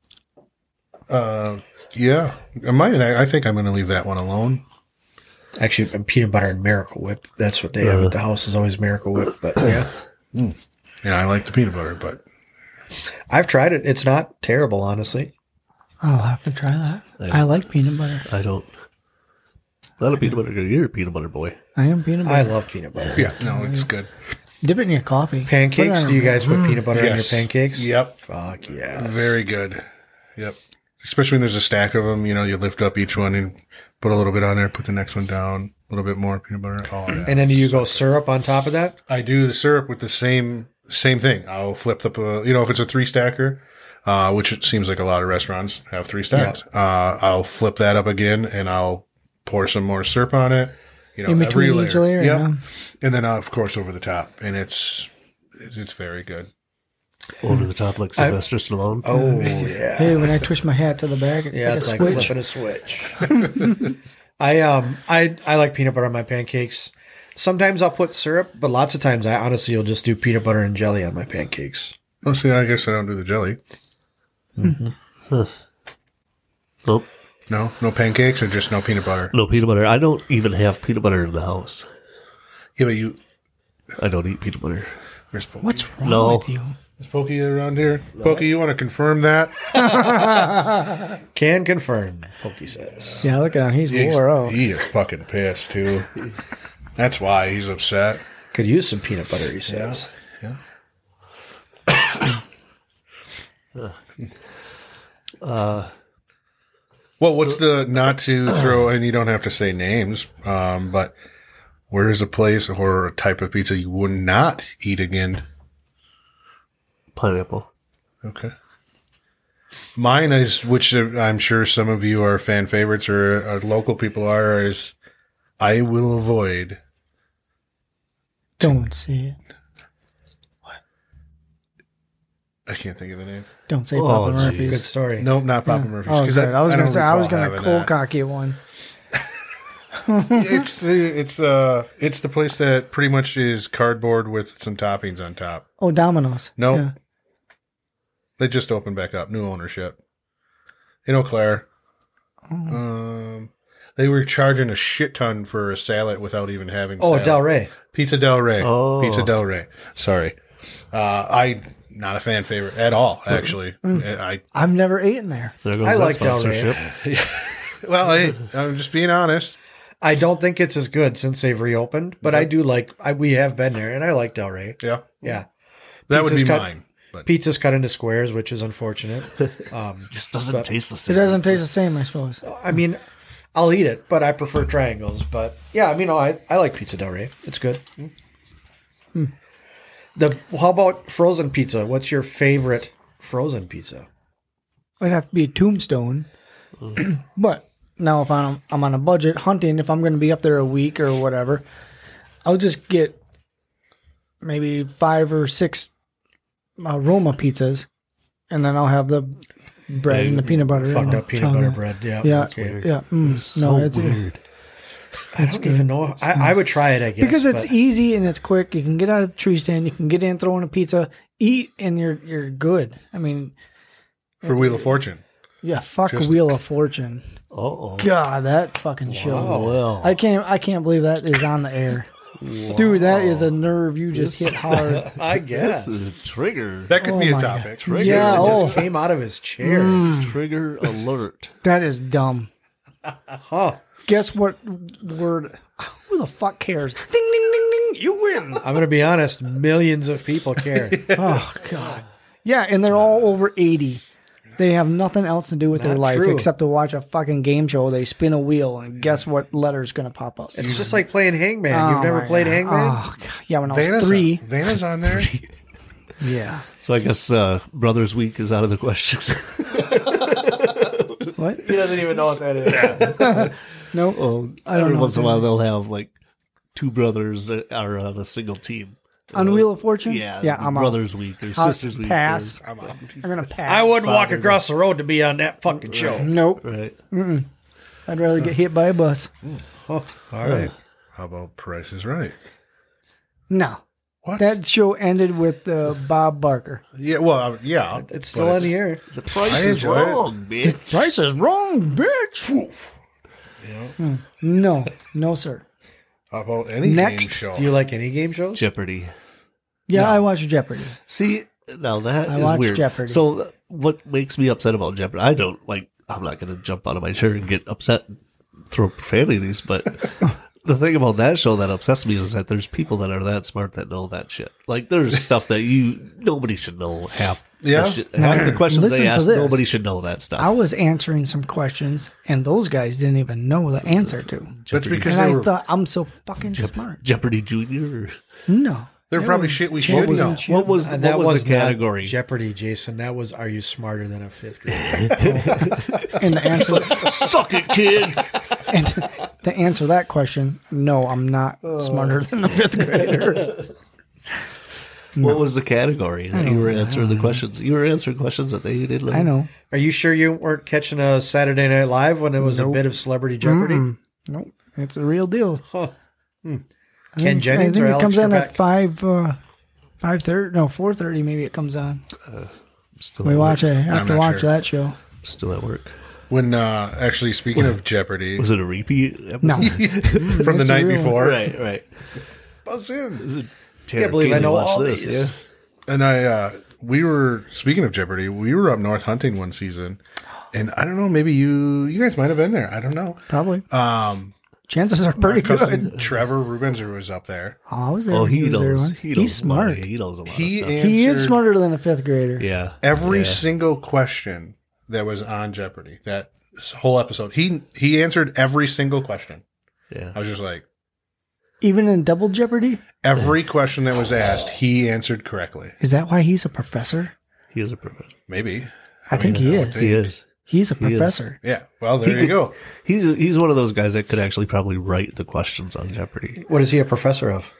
Yeah, I think I'm going to leave that one alone. Actually, and peanut butter and Miracle Whip. That's what they have at the house is always Miracle Whip. But yeah, Yeah, I like the peanut butter, but I've tried it. It's not terrible, honestly. I'll have to try that. I like peanut butter. I don't. Not a peanut butter guy. You're a peanut butter boy. I am peanut I butter. love peanut butter. yeah, no, it's good. Dip it in your coffee. Put it Pancakes? on Do you guys put peanut butter on your Yes. pancakes? Yep, Fuck yeah. very good. Yep, especially when there's a stack of them. You know, you lift up each one and put a little bit on there, put the next one down, a little bit more peanut butter. Oh, yeah. And then do you go syrup on top of that? I do the syrup with the same thing. I'll flip the, if it's a 3-stacker, which it seems like a lot of restaurants have 3 stacks. I'll flip that up again and I'll pour some more syrup on it. You know, In every between layer. each layer, Yep. yeah. And then of course over the top, and it's very good. Over the top like Sylvester Stallone. Oh, yeah. Hey, when I twist my hat to the back, it's Yeah, like it's a like switch. flipping a switch. I like peanut butter on my pancakes. Sometimes I'll put syrup, but lots of times I honestly will just do peanut butter and jelly on my pancakes. Oh, see, I guess I don't do the jelly. Nope. No pancakes or just no peanut butter. No peanut butter. I don't even have peanut butter in the house. Yeah, but you. I don't eat peanut butter. Where's Pokey? What's wrong No. with you? Is Pokey around here? Pokey, you want to confirm that? Can confirm, Pokey says. Yeah, look at him. He's wore out. He is fucking pissed too. That's why he's upset. Could use some peanut butter, he says. Yeah. Well, what's the not to throw? And you don't have to say names, but where's a place or a type of pizza you would not eat again? Pineapple. Okay. Mine is, which I'm sure some of you are fan favorites or local people are, is I will avoid. Don't say it. I can't think of the name. Don't say Oh, Papa geez. Murphy's. Good story. Nope, not Papa Murphy's. Oh, 'cause good. I was going don't to say, I was recall going to having cold that. cock you one. It's the place that pretty much is cardboard with some toppings on top. Oh, Domino's. No. Yeah. They just opened back up, new ownership in Eau Claire. They were charging a shit ton for a salad without even having. Oh, salad. Del Rey. Pizza Del Rey. Oh. Pizza Del Rey. Sorry, I not a fan favorite at all. Actually, I've never eaten there. There goes I that like Del Rey. sponsorship. well, hey, I'm just being honest. I don't think it's as good since they've reopened, but I do like. we have been there, and I like Del Rey. Yeah, Yeah, that would Pizza's be cut- mine. But pizza's cut into squares, which is unfortunate. Just doesn't taste the same. It doesn't taste the same, I suppose. I mean, I'll eat it, but I prefer triangles. But yeah, I mean, I like Pizza Del Rey. It's good. How about frozen pizza? What's your favorite frozen pizza? It'd have to be a Tombstone. But now if I'm on a budget hunting, if I'm going to be up there a week or whatever, I'll just get maybe 5 or 6 Roma pizzas, and then I'll have the bread and the peanut butter. Fucked and up peanut tongue. butter bread. Yeah, Yeah, that's weird. yeah. So it's weird. I don't even know. I would try it, I guess, because it's but easy and it's quick. You can get out of the tree stand, you can get in, throw in a pizza, eat, and you're good. I mean, for Wheel of Fortune, yeah, fuck Wheel of Fortune. Uh-oh. God, that fucking show. Well, I can't believe that is on the air. Dude, that is a nerve you just hit hard. I guess this is a trigger. that could Oh be a my topic. Trigger. Yeah, it oh, just came out of his chair. Trigger alert. that is dumb. Huh. Guess what word? Who the fuck cares? Ding, ding, ding, ding. You win. I'm going to be honest. Millions of people care. Oh, God. Yeah, and they're all over 80. They have nothing else to do with their Not life true. except to watch a fucking game show. They spin a wheel, and guess what letter's going to pop up? It's just like playing Hangman. You've never my played God. Hangman? Oh, God. Yeah, when I was 3. Vanna's on there. Yeah. So I guess Brothers Week is out of the question. What? He doesn't even know what that is. No. Oh, I don't every know once in a what while that they'll have like two brothers that are on a single team. On Wheel of Fortune? Yeah, Yeah, I'm Brothers Week or out. Sisters Week. Pass. I'm out. I'm going to pass. I wouldn't walk across the road to be on that fucking show. Nope. Right. I'd rather get hit by a bus. All right. How about Price is Right? No. What? That show ended with Bob Barker. Yeah, well, yeah. It's still on the air. The price I is enjoy it. wrong, bitch. Price is wrong, bitch. No. No, sir. How about any Next. game show? Do you like any game shows? Jeopardy. Yeah, I watch Jeopardy. See, now that I is watch weird. Jeopardy. So what makes me upset about Jeopardy? I don't like. I'm not going to jump out of my chair and get upset and throw profanities, but the thing about that show that upsets me is that there's people that are that smart that know that shit. Like there's stuff that nobody should know half. Yeah. The shit. Half the questions Listen they to ask, this. nobody should know that stuff. I was answering some questions, and those guys didn't even know the answer to. That's because And they I were, thought, I'm so fucking smart. Jeopardy Junior. No. they're probably shit we should know. What was That the was category? not Jeopardy, Jason. That was Are You Smarter Than a Fifth Grader? And the answer, Suck it, kid. and to answer that question, no, I'm not smarter than a 5th grader. What was the category that you were answering the questions? You were answering questions that they didn't know. I know. Are you sure you weren't catching a Saturday Night Live when it was a bit of Celebrity Jeopardy? Nope. It's a real deal. Ken Jennings I think or it Alex comes on at Trebek? 5:30, no, 4:30 maybe it comes on. Still We at watch work. it. Have to not watch sure. that show. Still at work. When actually, speaking of Jeopardy, Was it a repeat episode? No. from the It's a night real before, Right. buzz in. Is it Can't believe I know all these. Yeah. And we were speaking of Jeopardy. We were up north hunting one season, and I don't know. Maybe you guys might have been there. I don't know. Probably. Chances are pretty My cousin good. Trevor Rubenzer was up there. Oh, I was there. Oh, when he was there knows. once. He knows He's a lot. smart. He knows a lot He of stuff. He is answered smarter than a 5th grader. Yeah. every Yeah. single question that was on Jeopardy. That whole episode, he answered every single question. Yeah. I was just like, Even in Double Jeopardy? every question that was asked, he answered correctly. Is that why he's a professor? He is a professor. Maybe. I think he is. He is. He's a He is. professor. Yeah. Well, there you go. He's one of those guys that could actually probably write the questions on Jeopardy. What is he a professor of?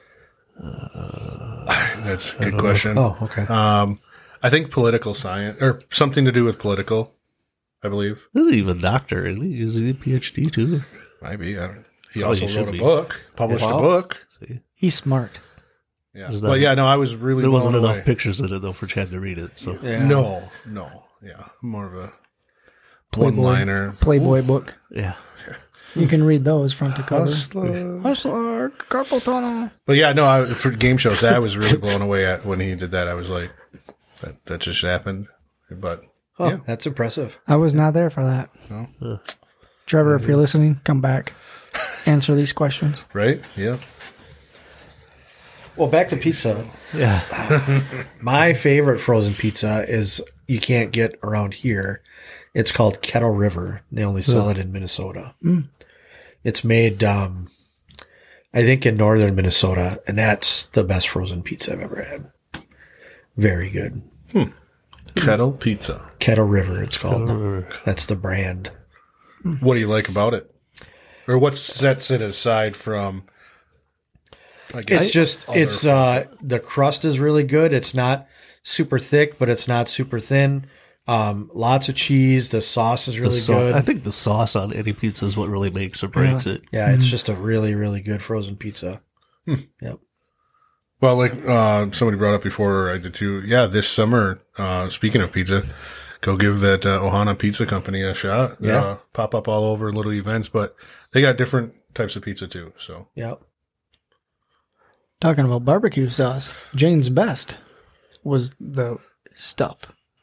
That's a good question. Oh, okay. I think political science or something to do with political. I believe He's even a doctor. He's a PhD too. maybe. I don't. He Oh, also you should wrote a be. book, published a book. See? He's smart. Yeah. Is But that- yeah, no, I was really. There wasn't blown enough away. pictures in it though for Chad to read it. So Yeah. No. Yeah, more of a Playboy. one-liner. Playboy book. yeah. You can read those front to cover. Hustler. Hustler, carpal tunnel. But yeah, no, for game shows, that I was really blown away at when he did that. I was like, that just happened. But Oh, yeah, that's impressive. I was not there for that. No. Trevor, if you're listening, come back. Answer these questions. right? Yeah. Well, back to pizza. Yeah. My favorite frozen pizza is you can't get around here. It's called Kettle River. They only sell it in Minnesota. It's made, I think, in northern Minnesota, and that's the best frozen pizza I've ever had. Very good. Kettle pizza. Kettle River, it's called. That's the brand. What do you like about it? Or what sets it aside from? I guess, It's just, other- the crust is really good. It's not super thick, but it's not super thin. Lots of cheese. The sauce is really good. I think the sauce on any pizza is what really makes or breaks it. Yeah, it's just a really, really good frozen pizza. Yep. Well, like somebody brought up before, I did too. Yeah, this summer. Speaking of pizza, go give that Ohana Pizza Company a shot. Yeah. Pop up all over little events, but they got different types of pizza too. So Yep. Talking about barbecue sauce, Jane's Best was the stuff.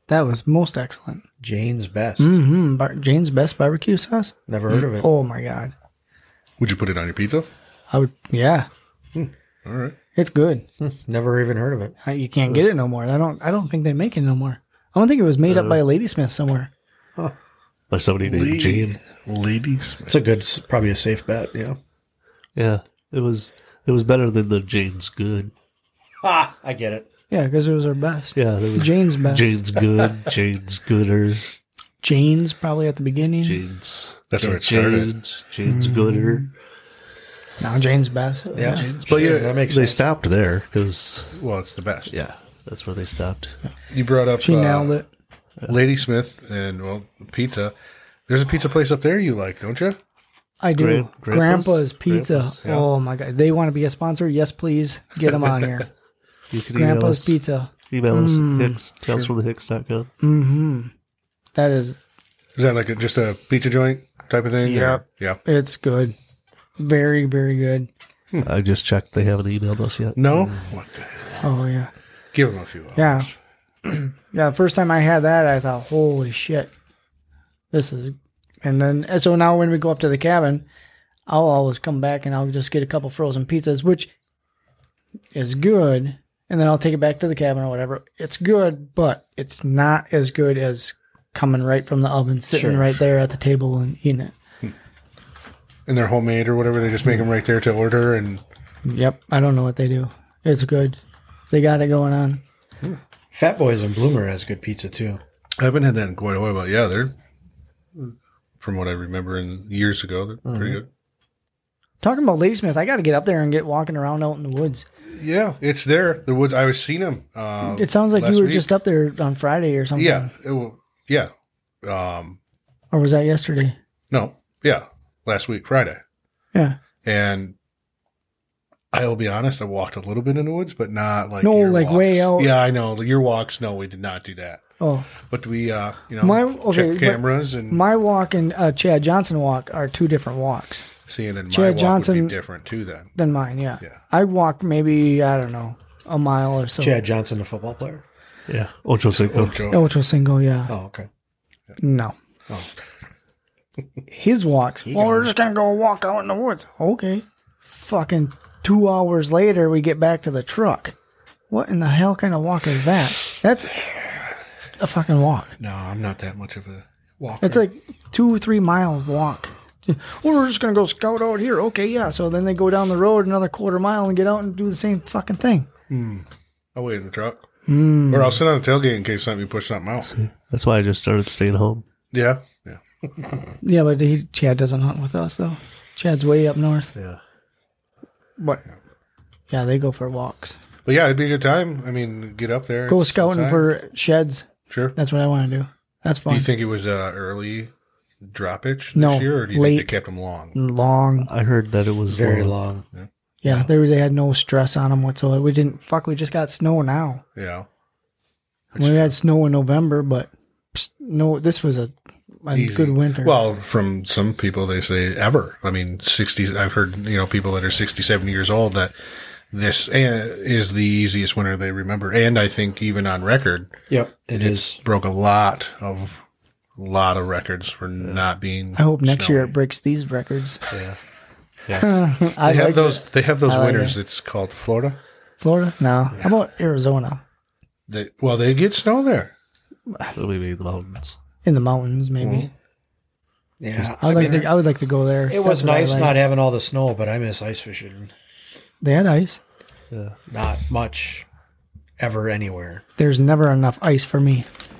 That was most excellent. Jane's Best. Jane's Best barbecue sauce. Never heard of it. Oh my god. Would you put it on your pizza? I would. Yeah, All right. it's good. Never even heard of it. You can't get it no more. I don't think they make it no more. I don't think it was made up by a Ladysmith somewhere. By somebody named Jane. Ladies. It's a good, probably a safe bet. Yeah. Yeah, it was better than the Jane's Good. Ha! I get it. Yeah, because it was our best. Yeah, there was Jane's Best. Jane's Good, Jane's Gooder, Jane's probably at the beginning. Jane's. That's where it started. Jane's Gooder. Now Jane's Best. Yeah. But yeah, that makes They sense. stopped there because well, it's the best. yeah, that's where they stopped. You brought up She nailed it. Ladysmith and, well, pizza. There's a pizza place up there you like, don't you? I do. Grandpa's Pizza. Grandpa's, yeah. Oh my god. They want to be a sponsor? Yes, please. Get them on here. You can email Grandpa's us, Pizza. Email us Hicks, talesfromthehicks.com. Mm-hmm. That is, Is that like just a pizza joint type of thing? Yep. Yeah. it's good. Very, very good. I just checked; they haven't emailed us yet. No? What the hell? Oh yeah. Give them a few hours. Yeah. Yeah, the first time I had that, I thought, holy shit. This is... And then, so now when we go up to the cabin, I'll always come back and I'll just get a couple frozen pizzas, which is good. And then I'll take it back to the cabin or whatever. It's good, but it's not as good as coming right from the oven, sitting right there at the table and eating it. And they're homemade or whatever. They just make them right there to order. And Yep. I don't know what they do. It's good. They got it going on. Fat Boys and Bloomer has good pizza too. I haven't had that in quite a while, but yeah, they're, from what I remember in years ago, they're pretty good. Talking about Ladysmith, I got to get up there and get walking around out in the woods. Yeah, it's there. The woods. I was seeing them. It sounds like you were just up there on Friday or something. Yeah. Yeah. Or was that yesterday? No. Yeah. Last week, Friday. Yeah. And I'll be honest, I walked a little bit in the woods, but not like No, your like walks. way out. Yeah, I know. Your walks, no, we did not do that. Oh, But we, okay, check but cameras and my walk and Chad Johnson walk are two different walks see, and then my Chad walk Johnson- would be different too then. than mine. Yeah. Yeah. I walk maybe, I don't know, a mile or so. Chad Johnson, the football player. Yeah, Ocho Cinco. Ocho. Ocho Cinco, yeah. Oh, okay. No. Oh. His walks. Well, we're just going to go walk out in the woods. Okay. Fucking 2 hours later, we get back to the truck. What in the hell kind of walk is that? That's a fucking walk. No, I'm not that much of a walker. It's like 2 or 3 mile walk. Well, we're just going to go scout out here. Okay, yeah. So then they go down the road another quarter mile and get out and do the same fucking thing. I'll wait in the truck. Or I'll sit on the tailgate in case something push something out. That's why I just started staying home. Yeah. Yeah. Yeah, but Chad doesn't hunt with us, though. Chad's way up north. Yeah. But, yeah, they go for walks. But yeah, it'd be a good time. I mean, get up there. Go It's scouting time. for sheds. Sure. That's what I want to do. That's Do fun. you think it was early droppage this No, year, or do you late. think they kept them long? Long. I heard that it was Very long. Yeah, they had no stress on them whatsoever. We just got snow now. Yeah. We had snow in November, but no, this was a Easy. good winter. Well, from some people, they say ever. I mean, 60s. I've heard, people that are 60, 70 years old that this is the easiest winter they remember. And I think even on record, Yep, it is. broke a lot of records for not being. I hope next year snowy. it breaks these records. Yeah. I They have like those. They have those I like winters. it. It's called Florida. Florida? No. How about Arizona? They get snow there. So maybe the mountains. In the mountains, maybe. Yeah. I would like to go there. It was That's what I nice like. not having all the snow, but I miss ice fishing. They had ice. Yeah. Not much ever anywhere. There's never enough ice for me.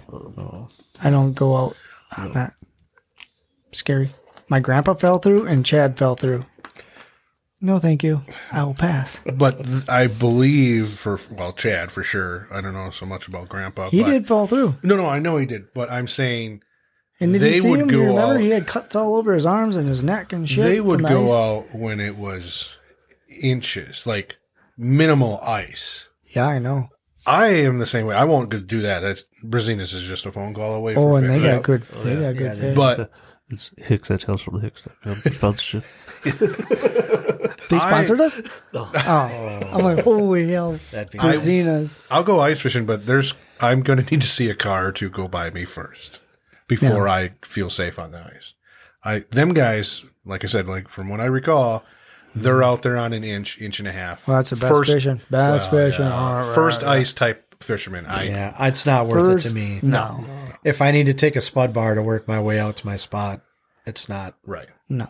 I don't go out on that. Scary. My grandpa fell through and Chad fell through. No, thank you. I will pass. But I believe Chad for sure. I don't know so much about Grandpa. He but did fall through. No, I know he did. But I'm saying And did they you see would him? go You remember out. he had cuts all over his arms and his neck and shit. They would from the go ice. out when it was inches, like minimal ice. Yeah, I know. I am the same way. I won't go do that. That's Brasinas is just a phone call away. Oh, for and they fish. got good. They got Yeah, good they- fish. But It's Hicks at talesfromthehicks.com. Sponsorship. They sponsored us? Oh. I'm like, holy hell. That'd be Brezina's. I'll go ice fishing, but I'm going to need to see a car or two go by me first before I feel safe on the ice. Them guys, like I said, like from what I recall, they're out there on an inch and a half. Well, that's the best fishing. Best fishing. All right, First right. ice type fisherman. it's not worth it to me. No. If I need to take a spud bar to work my way out to my spot, it's not. Right. No.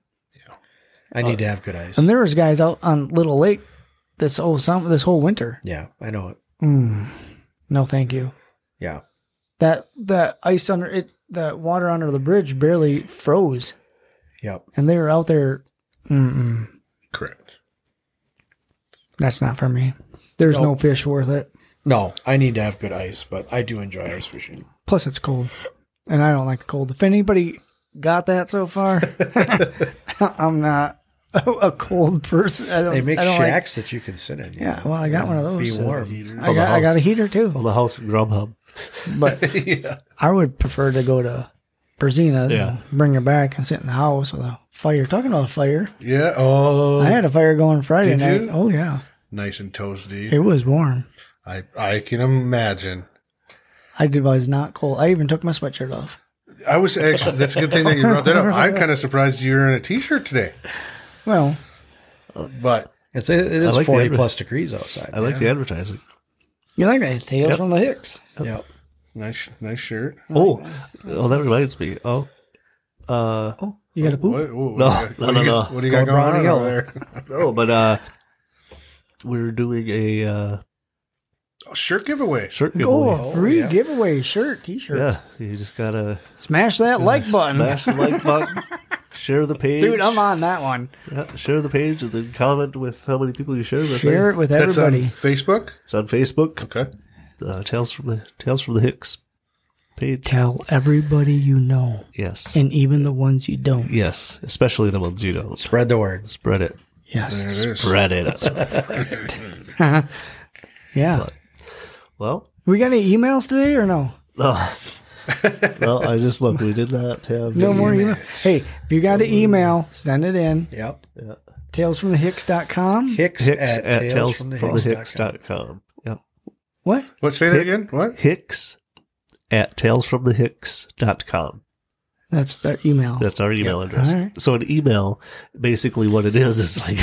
I need to have good ice. And there was guys out on Little Lake this whole winter. Yeah, I know it. No, thank you. Yeah. That ice under it, that water under the bridge barely froze, Yep. and they were out there. Correct. That's not for me. There's no fish worth it. No, I need to have good ice, but I do enjoy ice fishing. Plus, it's cold, and I don't like the cold. If anybody got that so far, I'm not a cold person. They make I don't like- shacks that you can sit in. Yeah, well, I got one of those. Be warm. I got a heater too, On the house in Grubhub. but I would prefer to go to Brezina's and bring it back and sit in the house with a fire. Talking about a fire, Yeah. Oh, I had a fire going Friday Did night. you? Oh yeah, nice and toasty. it was warm. I can imagine. Was not cold. I even took my sweatshirt off. I was actually, that's a good thing that you brought that up. I'm kind of surprised you're in a t-shirt today, Well, but It is like the 40 adver- plus degrees outside. I like the advertising. you like that? Tales from the Hicks. Yep. nice shirt. Oh, that reminds me. You got a poop? No. No. What do you got Go brown going and on over yellow. there? No, but we're doing a Shirt giveaway. shirt Oh, giveaway. a free yeah. giveaway shirt, t-shirts. Yeah, you just gotta Smash that like button. smash the like button, share the page. Dude, I'm on that one. Yeah, share the page and then comment with how many people you share with. Share it with That's on everybody. Facebook. It's on Facebook. Okay. Tales from the Hicks page. Tell everybody you know, Yes, and even the ones you don't. yes, especially the ones you don't. Spread the word. Spread it. Yes. There it is. Spread it. Yeah. Well, We got any emails today or no? no. Well, I just looked. We did not have No more email. Hey, if you got an email, send it in. Yep. Talesfromthehicks.com. Hicks, Hicks at at talesfromthehicks.com. talesfromthehicks.com. Yep. What? What? Say that again. What? Hicks at talesfromthehicks.com. That's their email. That's our email address. All right. So an email, basically what it is like,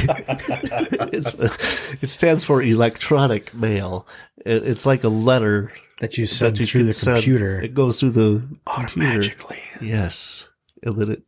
it stands for electronic mail. It's like a letter That you send that you through can the send. computer It goes through the computer. automatically. Yes. And then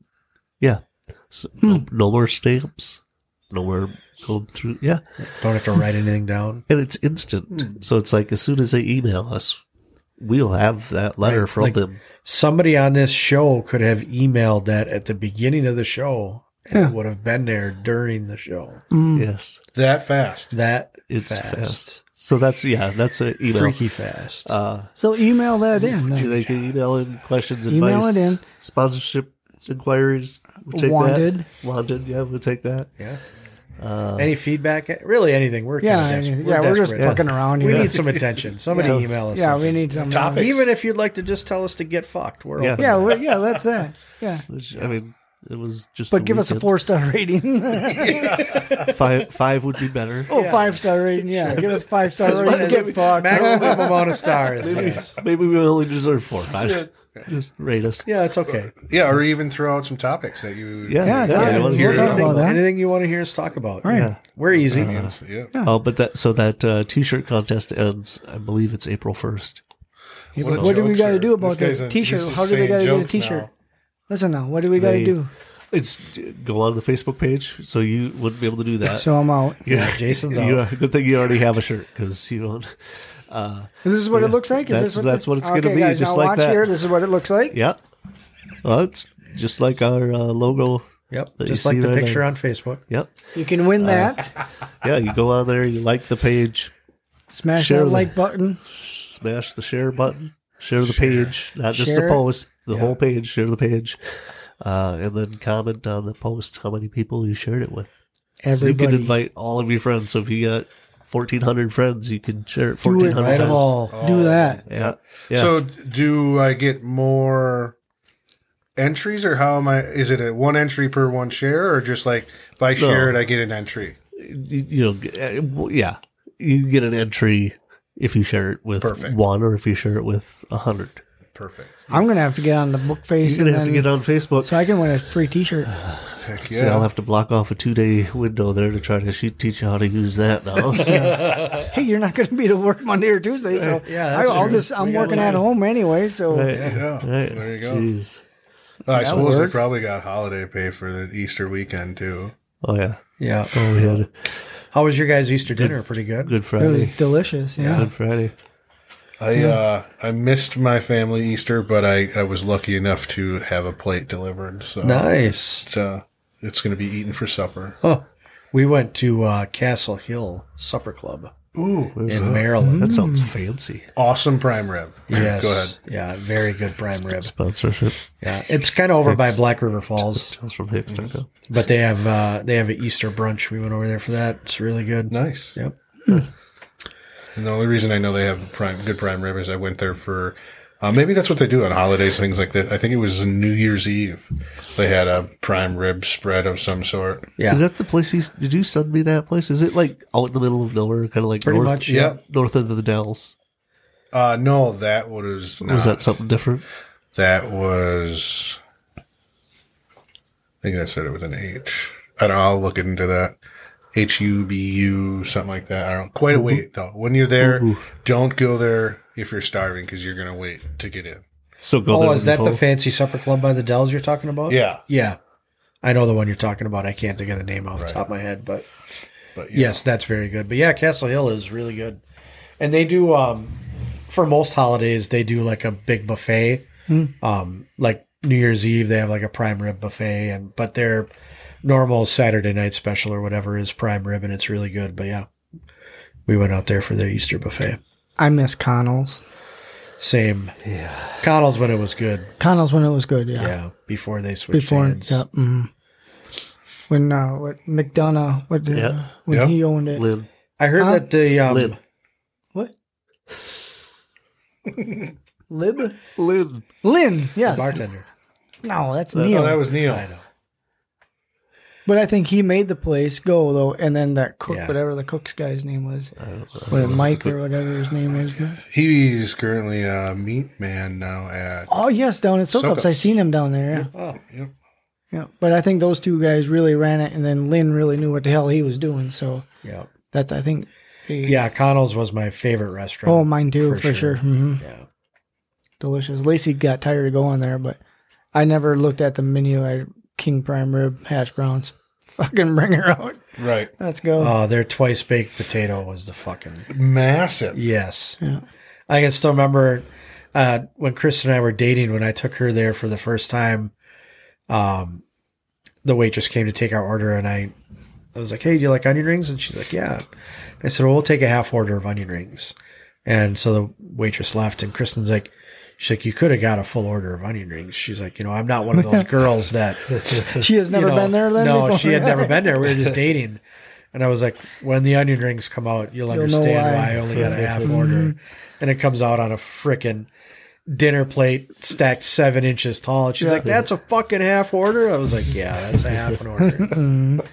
So Hmm. no more stamps. No more going through. Yeah. Don't have to write anything down. And it's instant. So it's like as soon as they email us, we'll have that letter Right, from like- them. Somebody on this show could have emailed that at the beginning of the show and it would have been there during the show. Yes. That fast. That It's fast. So that's an email. Freaky fast. So email that in. then. They can email in questions, Email advice, it in. sponsorship inquiries. We'll take Wanted. that. Wanted, yeah, we'll take that. yeah. Any feedback? Really anything. We're Yeah, kind of desperate. we're just desperate. fucking around We here. need some attention. Somebody email us. Yeah, something. we need some Topics. Even if you'd like to just tell us to get fucked, we're open. Yeah, that's it. Yeah. Which, I mean, it was just. But the give us a weekend. 4-star rating. Five would be better. Oh, 5-star rating. Yeah, give us a 5-star rating. Get fucked. Maximum amount of stars. Yes. Maybe we only deserve 4 or 5. Just rate us. Yeah, it's okay. Yeah, or even throw out some topics that you. Yeah, you want to we'll hear talk it. about that. Anything you want to hear us talk about. Right. Yeah. We're easy. Yeah. Oh, but that T-shirt contest ends. I believe it's April 1st. What do we got to do about This guy's the he's T-shirt? just How do they saying got to get a jokes T-shirt? now. Listen now, what do we got to They- do? It's go on the Facebook page, so you wouldn't be able to do that. So I'm out. yeah, Jason's Good thing you already have a shirt because you don't. This is what it looks like? Is That's what it's going to Okay, be, guys, just now like watch that. here. This is what it looks like. Yeah. Well, it's just like our logo. Yep. That Just you like see the right picture now. on Facebook. Yep. You can win that. Yeah, you go on there, you like the page, Smash share that the- like button. smash the share button, share the page, not just Share the it. post, the whole page, share the page, and then comment on the post how many people you shared it with. So you Everybody. can invite all of your friends. So if you got 1,400 friends, you can share it Do it. 1,400 Write them times. all. Do that. Yeah. Yeah. So do I get more entries, or how am I? Is it a one entry per one share, or just like if I share it, I get an entry? Yeah, you get an entry if you share it with Perfect. one, or if you share it with 100. Perfect. I'm going to have to get on the book face. You're gonna have to get on Facebook. so I can win a free T-shirt. Heck See, I'll yeah. have to block off a 2-day window there to try to teach you how to use that now. Hey, you're not going to be to work Monday or Tuesday, so Yeah, that's true. I'm working at home anyway. So Yeah. Right. There you go. Jeez. I That suppose they worked. probably got holiday pay for the Easter weekend too. Oh yeah. Yeah. Oh, we had How was your guys' Easter dinner? Pretty good. Good it Friday. was delicious. Yeah. Good Friday. I missed my family Easter, but I was lucky enough to have a plate delivered. So Nice. it's going to be eaten for supper. Huh. We went to Castle Hill Supper Club Ooh, in Maryland. That sounds fancy. awesome prime rib. Yes. Go ahead. Yeah, very good prime rib. Sponsorship. Yeah, it's kind of over by Black River Falls, That's from Hicks.com. but they have an Easter brunch. We went over there for that. It's really good. Nice. Yep. And the only reason I know they have good prime rib is I went there for maybe that's what they do on holidays, things like that. I think it was New Year's Eve. They had a prime rib spread of some sort. Yeah. Is that the place did you send me that place? Is it like out in the middle of nowhere, kind of like Pretty north, much, yeah. north of the Dells? No, that was not. Was that something different? That was. I think I said it with an H. I don't know. I'll look into that. HUBU, something like that. I don't quite a wait though. When you're there, don't go there if you're starving because you're gonna wait to get in. So go Oh, there. is that the full. fancy supper club by the Dells you're talking about? Yeah, Yeah. I know the one you're talking about. I can't think of the name off the top of my head, but but yes, that's very good. But yeah, Castle Hill is really good. And they do, for most holidays, they do like a big buffet. Like New Year's Eve, they have like a prime rib buffet, but their normal Saturday night special or whatever is prime rib, and it's really good. But yeah, we went out there for their Easter buffet. I miss Connell's. Same. Yeah. Connell's when it was good. Connell's when it was good. Yeah. Yeah. Before they switched Before, hands. yeah, when what McDonough, when Yeah. he owned it. Lynn. I heard that the Lynn. What? Lib? Lynn. Lynn, yes. bartender. No, that's Oh, Neil. that was Neil. I know. But I think he made the place go though, and then that cook, Yeah. whatever the cook's guy's name was, Mike or whatever his name is. He's currently a meat man now at. Oh yes, down in Soakups. I Soakups. seen him down there. Yeah. Oh, yeah. Yeah. But I think those two guys really ran it, and then Lynn really knew what the hell he was doing. So Yeah. that's I think. Yeah, Connell's was my favorite restaurant. Oh, mine too, for sure. hmm Yeah. Delicious. Lacey got tired of going there, but I never looked at the menu. I king prime rib, hash browns. Fucking bring her out. Right. Let's go. Oh, their twice baked potato was the fucking Massive. yes. Yeah. I can still remember when Chris and I were dating. When I took her there for the first time, the waitress came to take our order, and I was like, "Hey, do you like onion rings?" And she's like, "Yeah." I said, "Well, we'll take a half order of onion rings." And so the waitress left, and Kristen's like, she's like, "You could have got a full order of onion rings." She's like, I'm not one of those girls that She has never been there then? No, before? she had never been there. We were just dating. And I was like, when the onion rings come out, you'll know understand why. why I only got a half order. And it comes out on a frickin' dinner plate stacked 7 inches tall. And she's like, "That's a fucking half order?" I was like, "Yeah, that's a half an order."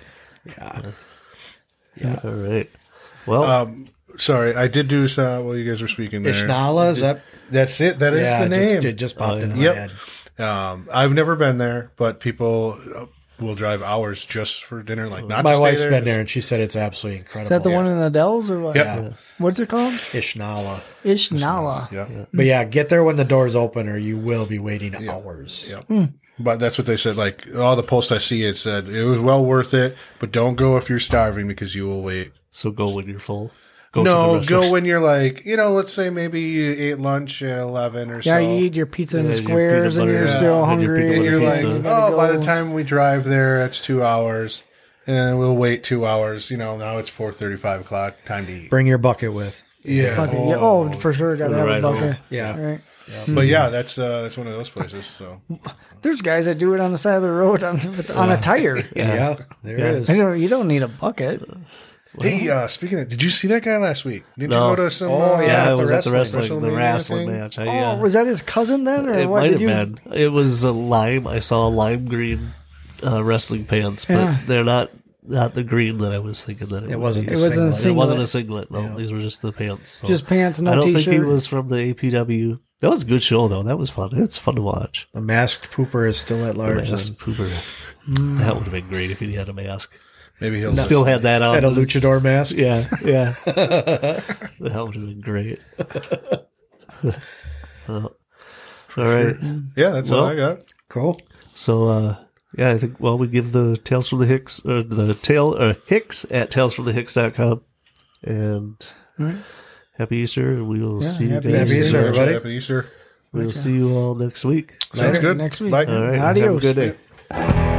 Yeah. All right. Well, Sorry, I did do while you guys were speaking there. Ishnala, is that? That's it. That is the name. It just popped into Yep. my head. I've never been there, but people will drive hours just for dinner. Like not My to stay wife's there, been just- there, and she said it's absolutely incredible. Is that the one in the Dells or what? Yep. Yeah. What's it called? Ishnala. Ishnala. Yeah. But yeah, get there when the doors open, or you will be waiting hours. Yeah. But that's what they said. Like all the posts I see, it said it was well worth it, but don't go if you're starving because you will wait. so go when you're full. Go to the No, restaurant. go when you're like, let's say maybe you ate lunch at 11 or Yeah, so. you eat your pizza in the Yeah, your squares peanut and you're butter, still yeah, and your hungry. peanut and you're butter like, pizza. You gotta by the go. time we drive there, it's 2 hours, and we'll wait 2 hours. Now it's 4:35 o'clock. Time to eat. Bring your bucket with. Yeah. Fuck it, yeah. Oh, for sure, gotta the have a ride bucket. home. Yeah. Right. But yeah, that's one of those places. So There's guys that do it on the side of the road on a tire. Yeah, there Yeah. is. You don't need a bucket. Hey, speaking of, did you see that guy last week? Did No. you go to some? Yeah, I at the was at the wrestling- the WrestleMania wrestling thing? match. Oh, was that his cousin then, or it what? might Did have you? been. It was a lime. I saw lime green wrestling pants, but Yeah. they're not the green that I was thinking that It wasn't. Be. the It wasn't a singlet. It singlet. wasn't a singlet. No, these were just the pants. So. Just pants, no I don't t-shirt. think he was from the APW. That was a good show, though. That was fun. It's fun to watch. The masked pooper is still at large. Masked pooper. That would have been great if he had a mask. Maybe he'll Still had that on. And a luchador mask. Yeah, yeah. That would have been great. All right. Yeah, that's all Well, I got. Cool. So, yeah, I think, we give the Tales from the Hicks, Hicks at talesfromthehicks.com. And happy Easter. And we will see you happy guys. Happy Easter, everybody. Happy Easter. We will see you all next week. Sounds good. Next week. Bye. All right. Adios. Have a good day.